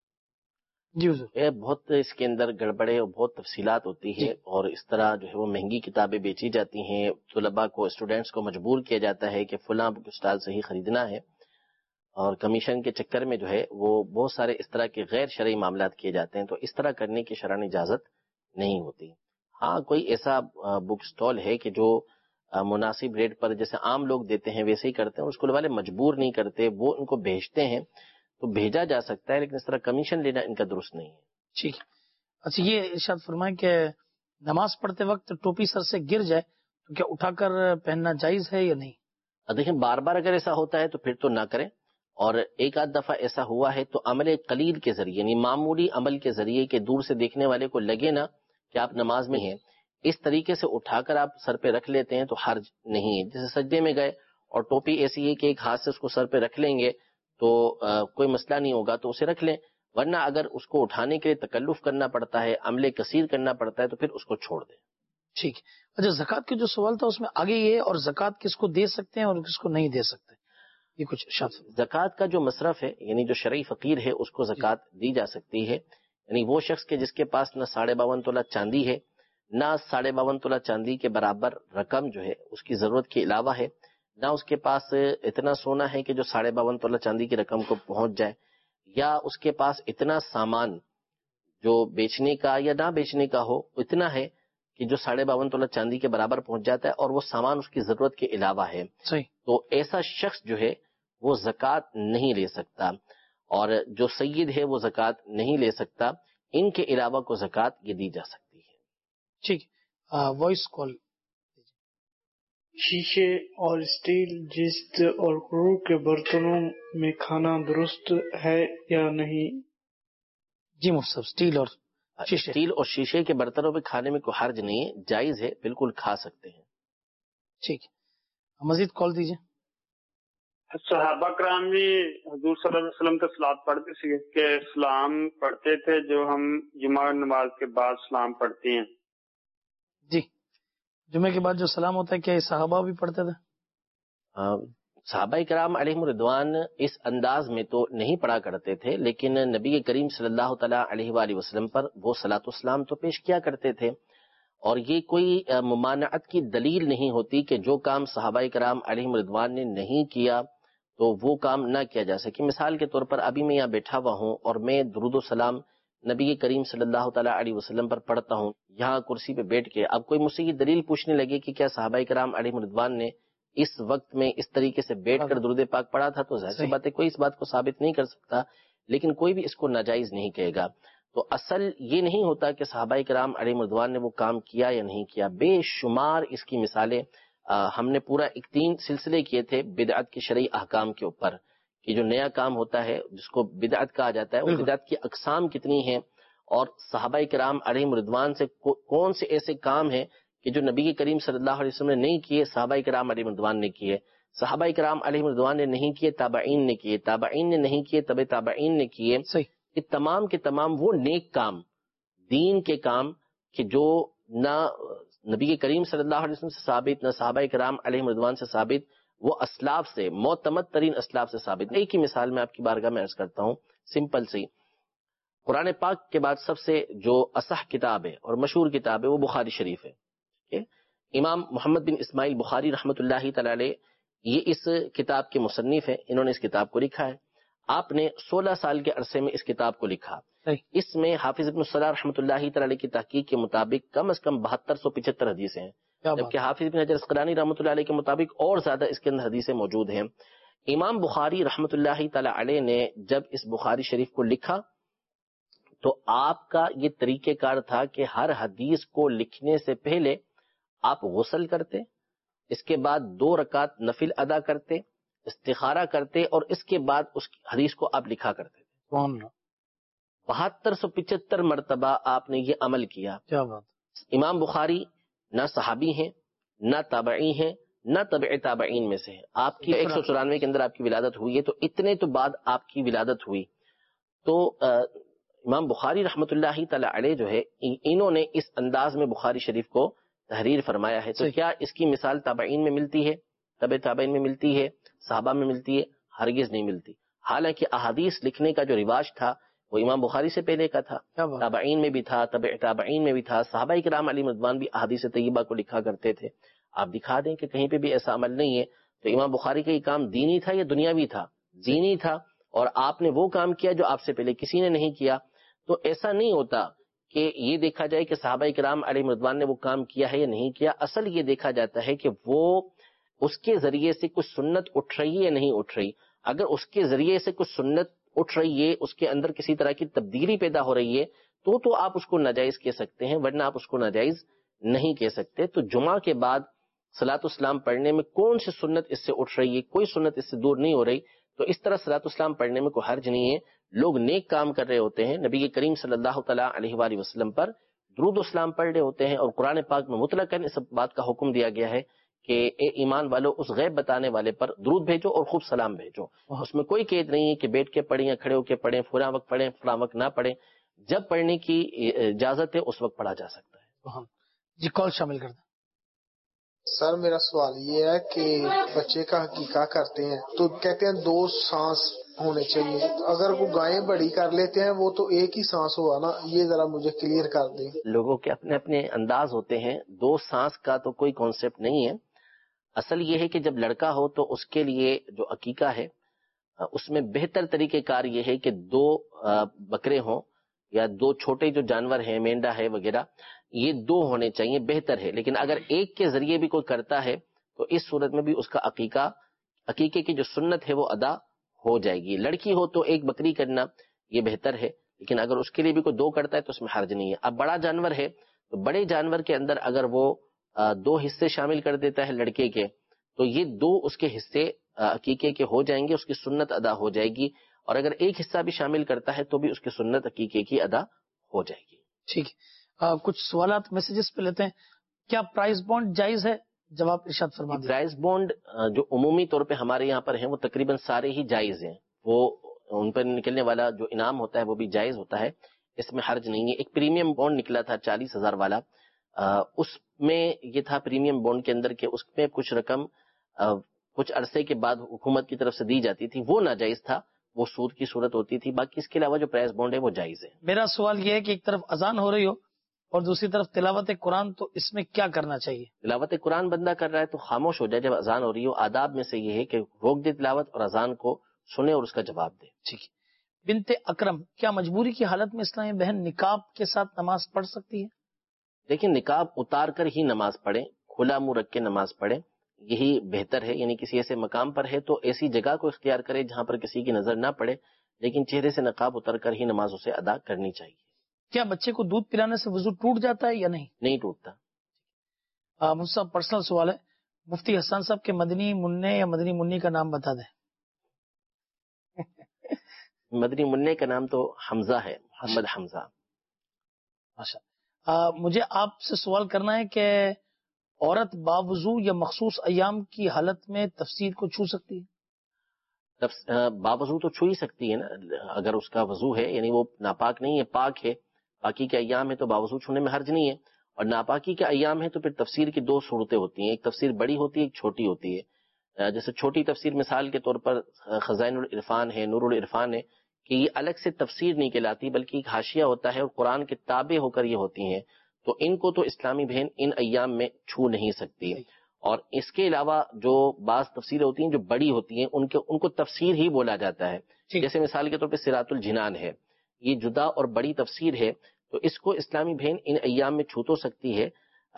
جی حضور. بہت اس کے اندر گڑبڑے اور بہت تفصیلات ہوتی ہے، اور اس طرح جو ہے وہ مہنگی کتابیں بیچی جاتی ہیں. طلباء کو، اسٹوڈینٹس کو مجبور کیا جاتا ہے کہ فلاں بک اسٹال سے ہی خریدنا ہے، اور کمیشن کے چکر میں جو ہے وہ بہت سارے اس طرح کے غیر شرعی معاملات کیے جاتے ہیں. تو اس طرح کرنے کی شرعی اجازت نہیں ہوتی. ہاں کوئی ایسا بک اسٹال ہے کہ جو مناسب ریٹ پر جیسے عام لوگ دیتے ہیں ویسے ہی کرتے ہیں، اسکول والے مجبور نہیں کرتے، وہ ان کو بھیجتے ہیں تو بھیجا جا سکتا ہے، لیکن اس طرح کمیشن لینا ان کا درست نہیں ہے. ٹھیک. اچھا یہ ارشاد فرمائیں کہ نماز پڑھتے وقت ٹوپی سر سے گر جائے تو کیا اٹھا کر پہننا جائز ہے یا نہیں؟ دیکھیں بار بار اگر ایسا ہوتا ہے تو پھر تو نہ کریں، اور ایک آدھ دفعہ ایسا ہوا ہے تو عمل قلیل کے ذریعے یعنی معمولی عمل کے ذریعے کہ دور سے دیکھنے والے کو لگے نا کہ آپ نماز میں ہیں، اس طریقے سے اٹھا کر آپ سر پہ رکھ لیتے ہیں تو حرج نہیں ہے. جیسے سجدے میں گئے اور ٹوپی ایسی ہے کہ ایک ہاتھ سے اس کو سر پہ رکھ لیں گے تو کوئی مسئلہ نہیں ہوگا تو اسے رکھ لیں، ورنہ اگر اس کو اٹھانے کے لیے تکلف کرنا پڑتا ہے، عمل کثیر کرنا پڑتا ہے تو پھر اس کو چھوڑ دیں. ٹھیک. اچھا زکوٰۃ کے جو سوال تھا اس میں آگے یہ اور زکوٰۃ کس کو دے سکتے ہیں اور کس کو نہیں دے سکتے، یہ کچھ زکوٰۃ کا جو مصرف ہے یعنی جو شرعی فقیر ہے اس کو زکوٰۃ دی جا سکتی ہے. یعنی وہ شخص کے جس کے پاس نہ 52.5 تولہ چاندی ہے، نہ 52.5 تولہ چاندی کے برابر رقم جو ہے اس کی ضرورت کے علاوہ ہے، نہ اس کے پاس اتنا سونا ہے کہ جو 52.5 تولہ چاندی کی رقم کو پہنچ جائے، یا اس کے پاس اتنا سامان جو بیچنے کا یا نہ بیچنے کا ہو اتنا ہے کہ جو 52.5 تولہ چاندی کے برابر پہنچ جاتا ہے اور وہ سامان اس کی ضرورت کے علاوہ ہے. صحیح. تو ایسا شخص جو ہے وہ زکوٰۃ نہیں لے سکتا، اور جو سید ہے وہ زکوٰۃ نہیں لے سکتا. ان کے علاوہ کو زکوٰۃ یہ دی جا سکتی ہے. ٹھیک. Voice call. شیشے اور اسٹیل جست اور کرو کے برتنوں میں کھانا درست ہے یا نہیں؟ جی مفتی صاحب اسٹیل اور شیشے کے برتنوں میں کھانے میں کوئی حرج نہیں ہے، جائز ہے، بالکل کھا سکتے ہیں. ٹھیک. مزید کال دیجیے. صحابہ کرام جی حضور صلی اللہ علیہ وسلم تو سلاد پڑھتے تھے کہ سلام پڑھتے تھے جو ہم جمعہ نماز کے بعد سلام پڑھتے ہیں. جی جمعے کے بعد جو سلام ہوتا ہے کیا یہ صحابہ بھی پڑھتے تھے؟ صحابہ کرام علیہم رضوان اس انداز میں تو نہیں پڑھا کرتے تھے، لیکن نبی کریم صلی اللہ تعالیٰ علیہ وآلہ وسلم پر وہ صلاۃ والسلام تو پیش کیا کرتے تھے، اور یہ کوئی ممانعت کی دلیل نہیں ہوتی کہ جو کام صحابہ کرام علیہم رضوان نے نہیں کیا تو وہ کام نہ کیا جا سکے. مثال کے طور پر ابھی میں یہاں بیٹھا ہوا ہوں اور میں درود و سلام نبی کریم صلی اللہ تعالیٰ علیہ وسلم پر پڑھتا ہوں یہاں کرسی پہ بیٹھ کے. اب کوئی مجھ سے یہ دلیل پوچھنے لگے کہ کیا صحابہ کرام علیہم رضوان نے اس وقت میں اس طریقے سے بیٹھ کر درود پاک پڑھا تھا، تو ظاہر سی بات ہے کوئی اس بات کو ثابت نہیں کر سکتا، لیکن کوئی بھی اس کو ناجائز نہیں کہے گا. تو اصل یہ نہیں ہوتا کہ صحابہ کرام علیہ رضوان نے وہ کام کیا یا نہیں کیا، بے شمار اس کی مثالیں ہم نے پورا 3 سلسلے کیے تھے بدعت کے شرعی احکام کے اوپر، کہ جو نیا کام ہوتا ہے جس کو بدعت کہا جاتا ہے، وہ بدعت کی اقسام کتنی ہیں، اور صحابہ کرام علیہ رضوان سے کون سے ایسے کام ہیں کہ جو نبی کریم صلی اللہ علیہ وسلم نے نہیں کیے، صحابہ کرام علیہ رضوان نے کیے، صحابہ کرام علیہ رضوان نے نہیں کیے، تابعین نے کیے، تابعین نے نہیں کیے، تبع تابعین نے کیے۔ یہ تمام کے تمام وہ نیک کام، دین کے کام کہ جو نہ نبی کریم صلی اللہ علیہ وسلم سے ثابت، نہ صحابہ کرام علیہ رضوان سے ثابت، وہ اسلاف سے، معتمد ترین اسلاف سے ثابت۔ ایک ہی مثال میں آپ کی بارگاہ میں عرض کرتا ہوں، سمپل سی، قرآن پاک کے بعد سب سے جو اصح کتاب ہے اور مشہور کتاب ہے وہ بخاری شریف ہے۔ امام محمد بن اسماعیل بخاری رحمۃ اللہ تعالی علیہ یہ اس کتاب کے مصنف ہیں، انہوں نے اس کتاب کو لکھا ہے۔ آپ نے 16 سال کے عرصے میں اس کتاب کو لکھا۔ اس میں حافظ ابن الصلاح رحمۃ اللہ تعالی علیہ کی تحقیق کے مطابق کم از کم 7275 حدیثیں ہیں، جبکہ حافظ ابن حجر عسقلانی رحمۃ اللہ علیہ کے مطابق اور زیادہ اس کے اندر حدیثیں موجود ہیں۔ امام بخاری رحمۃ اللہ تعالی علیہ نے جب اس بخاری شریف کو لکھا تو آپ کا یہ طریقہ کار تھا کہ ہر حدیث کو لکھنے سے پہلے آپ غسل کرتے، اس کے بعد 2 رکعت نفل ادا کرتے، استخارہ کرتے، اور اس کے بعد اس حدیث کو آپ لکھا کرتے تھے۔ 7275 مرتبہ آپ نے یہ عمل کیا۔ کیا بات! امام بخاری نہ صحابی ہیں، نہ تابعی ہیں، نہ تبع تابعین میں سے ہیں۔ آپ کی 194 کے اندر آپ کی ولادت ہوئی ہے، تو اتنے تو بعد آپ کی ولادت ہوئی۔ تو امام بخاری رحمۃ اللہ تعالی علیہ جو ہے انہوں نے اس انداز میں بخاری شریف کو تحریر فرمایا ہے۔ تو کیا اس کی مثال تابعین میں ملتی ہے، تبع تابعین میں ملتی ہے، صحابہ میں ملتی ہے؟ ہرگز نہیں ملتی۔ حالانکہ احادیث لکھنے کا جو رواج تھا وہ امام بخاری سے پہلے کا تھا، تابعین میں بھی تھا، تبع تابعین میں بھی تھا، صحابہ کرام علیہ رضوان بھی احادیث طیبہ کو لکھا کرتے تھے۔ آپ دکھا دیں کہ کہیں پہ بھی ایسا عمل نہیں ہے، تو امام بخاری کا یہ کام دینی تھا یا دنیاوی تھا؟ دینی تھا، اور آپ نے وہ کام کیا جو آپ سے پہلے کسی نے نہیں کیا۔ تو ایسا نہیں ہوتا کہ یہ دیکھا جائے کہ صحابہ کرام علیہ رضوان نے وہ کام کیا ہے یا نہیں کیا، اصل یہ دیکھا جاتا ہے کہ وہ اس کے ذریعے سے کچھ سنت اٹھ رہی ہے یا نہیں اٹھ رہی۔ اگر اس کے ذریعے سے کچھ سنت اٹھ رہی ہے، اس کے اندر کسی طرح کی تبدیلی پیدا ہو رہی ہے، تو آپ اس کو ناجائز کہہ سکتے ہیں، ورنہ آپ اس کو ناجائز نہیں کہہ سکتے۔ تو جمعہ کے بعد صلاۃ السلام پڑھنے میں کون سی سنت اس سے اٹھ رہی ہے؟ کوئی سنت اس سے دور نہیں ہو رہی، تو اس طرح صلاۃ السلام پڑھنے میں کوئی حرج نہیں ہے۔ لوگ نیک کام کر رہے ہوتے ہیں، نبی کریم صلی اللہ تعالیٰ علیہ وآلہ وسلم پر درود و سلام پڑھ رہے ہوتے ہیں، اور قرآن پاک میں مطلقاً اس بات کا حکم دیا گیا ہے کہ اے ایمان والو اس غیب بتانے والے پر درود بھیجو اور خوب سلام بھیجو۔ اس میں کوئی قید نہیں ہے کہ بیٹھ کے پڑھیں یا کھڑے ہو کے پڑھیں، فلاں وقت پڑھیں فلاں وقت نہ پڑھیں، جب پڑھنے کی اجازت ہے اس وقت پڑھا جا سکتا ہے۔ جی کال شامل کر دیں۔ سر میرا سوال یہ ہے کہ بچے کا عقیقہ کرتے ہیں تو کہتے ہیں 2 سانس ہونے چاہیے، اگر وہ گائیں بڑی کر لیتے ہیں وہ تو ایک ہی سانس ہوا نا، یہ ذرا مجھے کلیئر کر دیں۔ لوگوں کے اپنے اپنے انداز ہوتے ہیں، 2 سانس کا تو کوئی کانسیپٹ نہیں ہے۔ اصل یہ ہے کہ جب لڑکا ہو تو اس کے لیے جو عقیقہ ہے اس میں بہتر طریقہ کار یہ ہے کہ 2 بکرے ہوں یا 2 چھوٹے جو جانور ہیں، مینڈا ہے وغیرہ، یہ 2 ہونے چاہیے، بہتر ہے۔ لیکن اگر ایک کے ذریعے بھی کوئی کرتا ہے تو اس صورت میں بھی اس کا عقیقے کی جو سنت ہے وہ ادا ہو جائے گی۔ لڑکی ہو تو 1 بکری کرنا یہ بہتر ہے، لیکن اگر اس کے لیے بھی کوئی 2 کرتا ہے تو اس میں حرج نہیں ہے۔ اب بڑا جانور ہے تو بڑے جانور کے اندر اگر وہ 2 حصے شامل کر دیتا ہے لڑکے کے، تو یہ 2 اس کے حصے عقیقے کے ہو جائیں گے، اس کی سنت ادا ہو جائے گی، اور اگر ایک حصہ بھی شامل کرتا ہے تو بھی اس کی سنت عقیقے کی ادا ہو جائے گی۔ ٹھیک ہے، کچھ سوالات میسیجز پہ لیتے ہیں۔ کیا پرائز بانڈ جائز ہے؟ جواب ارشاد فرما دیں۔ پرائز بانڈ جو عمومی طور پہ ہمارے یہاں پر ہیں وہ تقریباً سارے ہی جائز ہیں، وہ ان پر نکلنے والا جو انعام ہوتا ہے وہ بھی جائز ہوتا ہے، اس میں حرج نہیں ہے۔ ایک پریمیم بانڈ نکلا تھا 40,000 والا، اس میں یہ تھا پریمیم بانڈ کے اندر کہ اس میں کچھ رقم کچھ عرصے کے بعد حکومت کی طرف سے دی جاتی تھی، وہ ناجائز تھا، وہ سود کی صورت ہوتی تھی۔ باقی اس کے علاوہ جو پرائز بانڈ ہے وہ جائز ہے۔ میرا سوال یہ ہے کہ ایک طرف اذان ہو رہی ہو اور دوسری طرف تلاوت قرآن، تو اس میں کیا کرنا چاہیے؟ تلاوت قرآن بندہ کر رہا ہے تو خاموش ہو جائے جب اذان ہو رہی ہو۔ آداب میں سے یہ ہے کہ روک دے تلاوت اور اذان کو سنے اور اس کا جواب دے۔ ٹھیک ہے۔ بنت اکرم، کیا مجبوری کی حالت میں اسلامی بہن نقاب کے ساتھ نماز پڑھ سکتی ہے؟ لیکن نقاب اتار کر ہی نماز پڑھیں، کھلا منہ رکھ کے نماز پڑھیں، یہی بہتر ہے۔ یعنی کسی ایسے مقام پر ہے تو ایسی جگہ کو اختیار کرے جہاں پر کسی کی نظر نہ پڑے، لیکن چہرے سے نقاب اتر کر ہی نماز اسے ادا کرنی چاہیے۔ کیا بچے کو دودھ پلانے سے وضو ٹوٹ جاتا ہے یا نہیں؟ نہیں ٹوٹتا. مجھ سے پرسنل سوال ہے، مفتی حسن صاحب کے مدنی منع یا مدنی منی کا نام بتا دیں. مدنی منع کا نام تو حمزہ ہے، محمد حمزہ. مجھے آپ سے سوال کرنا ہے کہ عورت باوضو یا مخصوص ایام کی حالت میں تفسیر کو چھو سکتی ہے؟ باوضو تو چھو ہی سکتی ہے نا، اگر اس کا وضو ہے، یعنی وہ ناپاک نہیں ہے، پاک ہے. باقی کے ایام ہے تو باوضو چھونے میں حرج نہیں ہے، اور ناپاکی کے ایام ہے تو پھر تفسیر کی دو صورتیں ہوتی ہیں، ایک تفسیر بڑی ہوتی ہے، ایک چھوٹی ہوتی ہے. جیسے چھوٹی تفسیر مثال کے طور پر خزائن العرفان ہے، نور العرفان ہے، کہ یہ الگ سے تفسیر نہیں کہلاتی بلکہ ایک حاشیہ ہوتا ہے اور قرآن کے تابع ہو کر یہ ہوتی ہیں، تو ان کو تو اسلامی بہن ان ایام میں چھو نہیں سکتی. اور اس کے علاوہ جو بعض تفسیریں ہوتی ہیں جو بڑی ہوتی ہیں ان کو تفسیر ہی بولا جاتا ہے. جیسے مثال کے طور پہ صراط الجنان ہے، یہ جدا اور بڑی تفسیر ہے، تو اس کو اسلامی بہن ان ایام میں چھو تو سکتی ہے،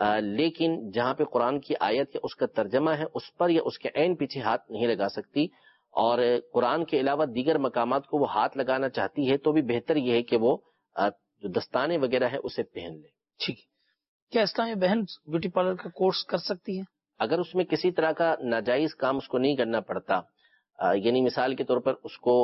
لیکن جہاں پہ قرآن کی آیت یا اس کا ترجمہ ہے اس پر یا اس کے عین پیچھے ہاتھ نہیں لگا سکتی. اور قرآن کے علاوہ دیگر مقامات کو وہ ہاتھ لگانا چاہتی ہے تو بھی بہتر یہ ہے کہ وہ جو دستانے وغیرہ ہے اسے پہن لے. ٹھیک ہے. کیا اسلامی بہن بیوٹی پارلر کا کورس کر سکتی ہے اگر اس میں کسی طرح کا ناجائز کام اس کو نہیں کرنا پڑتا؟ یعنی مثال کے طور پر اس کو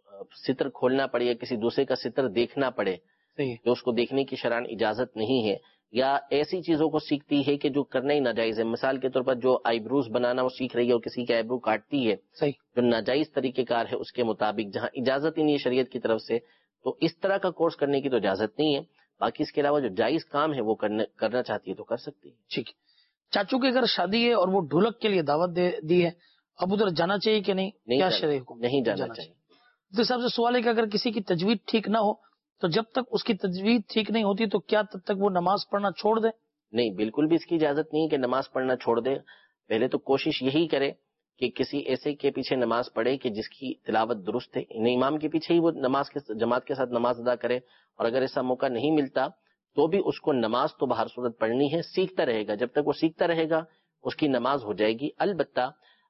ستر کھولنا پڑے یا کسی دوسرے کا ستر دیکھنا پڑے جو اس کو دیکھنے کی شرعاً اجازت نہیں ہے، یا ایسی چیزوں کو سیکھتی ہے کہ جو کرنا ہی ناجائز ہے. مثال کے طور پر جو آئی بروز بنانا وہ سیکھ رہی ہے اور کسی کے آئی برو کاٹتی ہے جو ناجائز طریقہ کار ہے اس کے مطابق، جہاں اجازت ہی نہیں ہے شریعت کی طرف سے، تو اس طرح کا کورس کرنے کی تو اجازت نہیں ہے. باقی اس کے علاوہ جو جائز کام ہے وہ کرنا چاہتی ہے تو کر سکتی ہے. ٹھیک ہے. چاچو کے اگر شادی ہے اور وہ ڈھولک کے لیے دعوت دی ہے، اب ادھر جانا چاہیے کہ نہیں؟ کیا شرعی حکم؟ نہیں جانا چاہیے. تو صاحب سے سوال ہے کہ اگر کسی کی تجوید ٹھیک نہ ہو تو جب تک اس کی تجوید ٹھیک نہیں ہوتی تو کیا تب تک وہ نماز پڑھنا چھوڑ دے؟ نہیں، بالکل بھی اس کی اجازت نہیں کہ نماز پڑھنا چھوڑ دے. پہلے تو کوشش یہی کرے کہ کسی ایسے کے پیچھے نماز پڑھے کہ جس کی تلاوت درست ہے، امام کے پیچھے ہی وہ جماعت کے ساتھ نماز ادا کرے. اور اگر ایسا موقع نہیں ملتا تو بھی اس کو نماز تو بہر صورت پڑھنی ہے، سیکھتا رہے گا. جب تک وہ سیکھتا رہے گا اس کی نماز ہو جائے گی. البتہ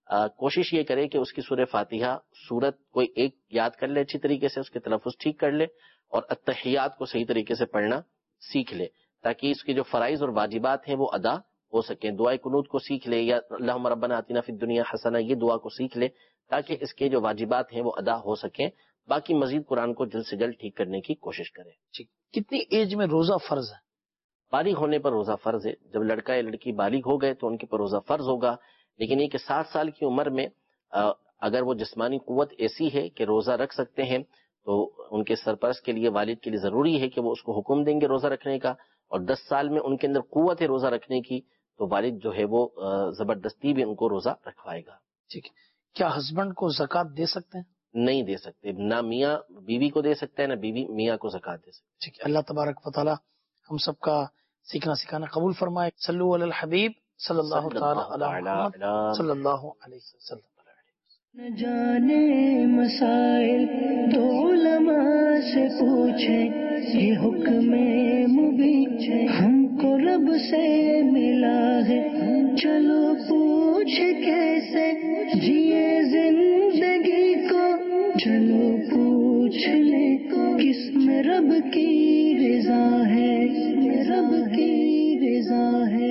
کوشش یہ کرے کہ اس کی سورہ فاتحہ سورت کوئی ایک یاد کر لے اچھی طریقے سے، اس کے تلفظ ٹھیک کر لے اور التحیات کو صحیح طریقے سے پڑھنا سیکھ لے، تاکہ اس کے جو فرائض اور واجبات ہیں وہ ادا ہو سکیں. دعائے قنوت کو سیکھ لے، یا اللہم ربنا آتنا فی الدنیا حسنہ، یہ دعا کو سیکھ لے تاکہ اس کے جو واجبات ہیں وہ ادا ہو سکیں. باقی مزید قرآن کو جلد سے جلد ٹھیک کرنے کی کوشش کرے. کتنی ایج میں روزہ فرض ہے؟ بالغ ہونے پر روزہ فرض ہے. جب لڑکا یا لڑکی بالغ ہو گئے تو ان کے پر روزہ فرض ہوگا. لیکن یہ کہ 7 سال کی عمر میں اگر وہ جسمانی قوت ایسی ہے کہ روزہ رکھ سکتے ہیں تو ان کے سرپرست کے لیے، والد کے لیے ضروری ہے کہ وہ اس کو حکم دیں گے روزہ رکھنے کا. اور 10 سال میں ان کے اندر قوت ہے روزہ رکھنے کی تو والد جو ہے وہ زبردستی بھی ان کو روزہ رکھوائے گا. ٹھیک ہے. کیا ہسبینڈ کو زکوٰۃ دے سکتے ہیں؟ نہیں دے سکتے. نہ میاں بیوی کو دے سکتا ہے، نہ بیوی میاں کو زکوٰۃ دے سکتے. ٹھیک ہے. اللہ تبارک و تعالی ہم سب کا سیکھنا سکھانا قبول فرمائے. صلو علی الحبیب صلی اللہ تعالی علی محمد صلی اللہ علیہ وسلم. نہ جانے مسائل تو علماء سے پوچھیں، یہ حکم مبین ہم کو رب سے ملا ہے. چلو پوچھ کیسے جیے زندگی کو، چلو پوچھ لے کس میں رب کی رضا ہے، رب کی رضا ہے.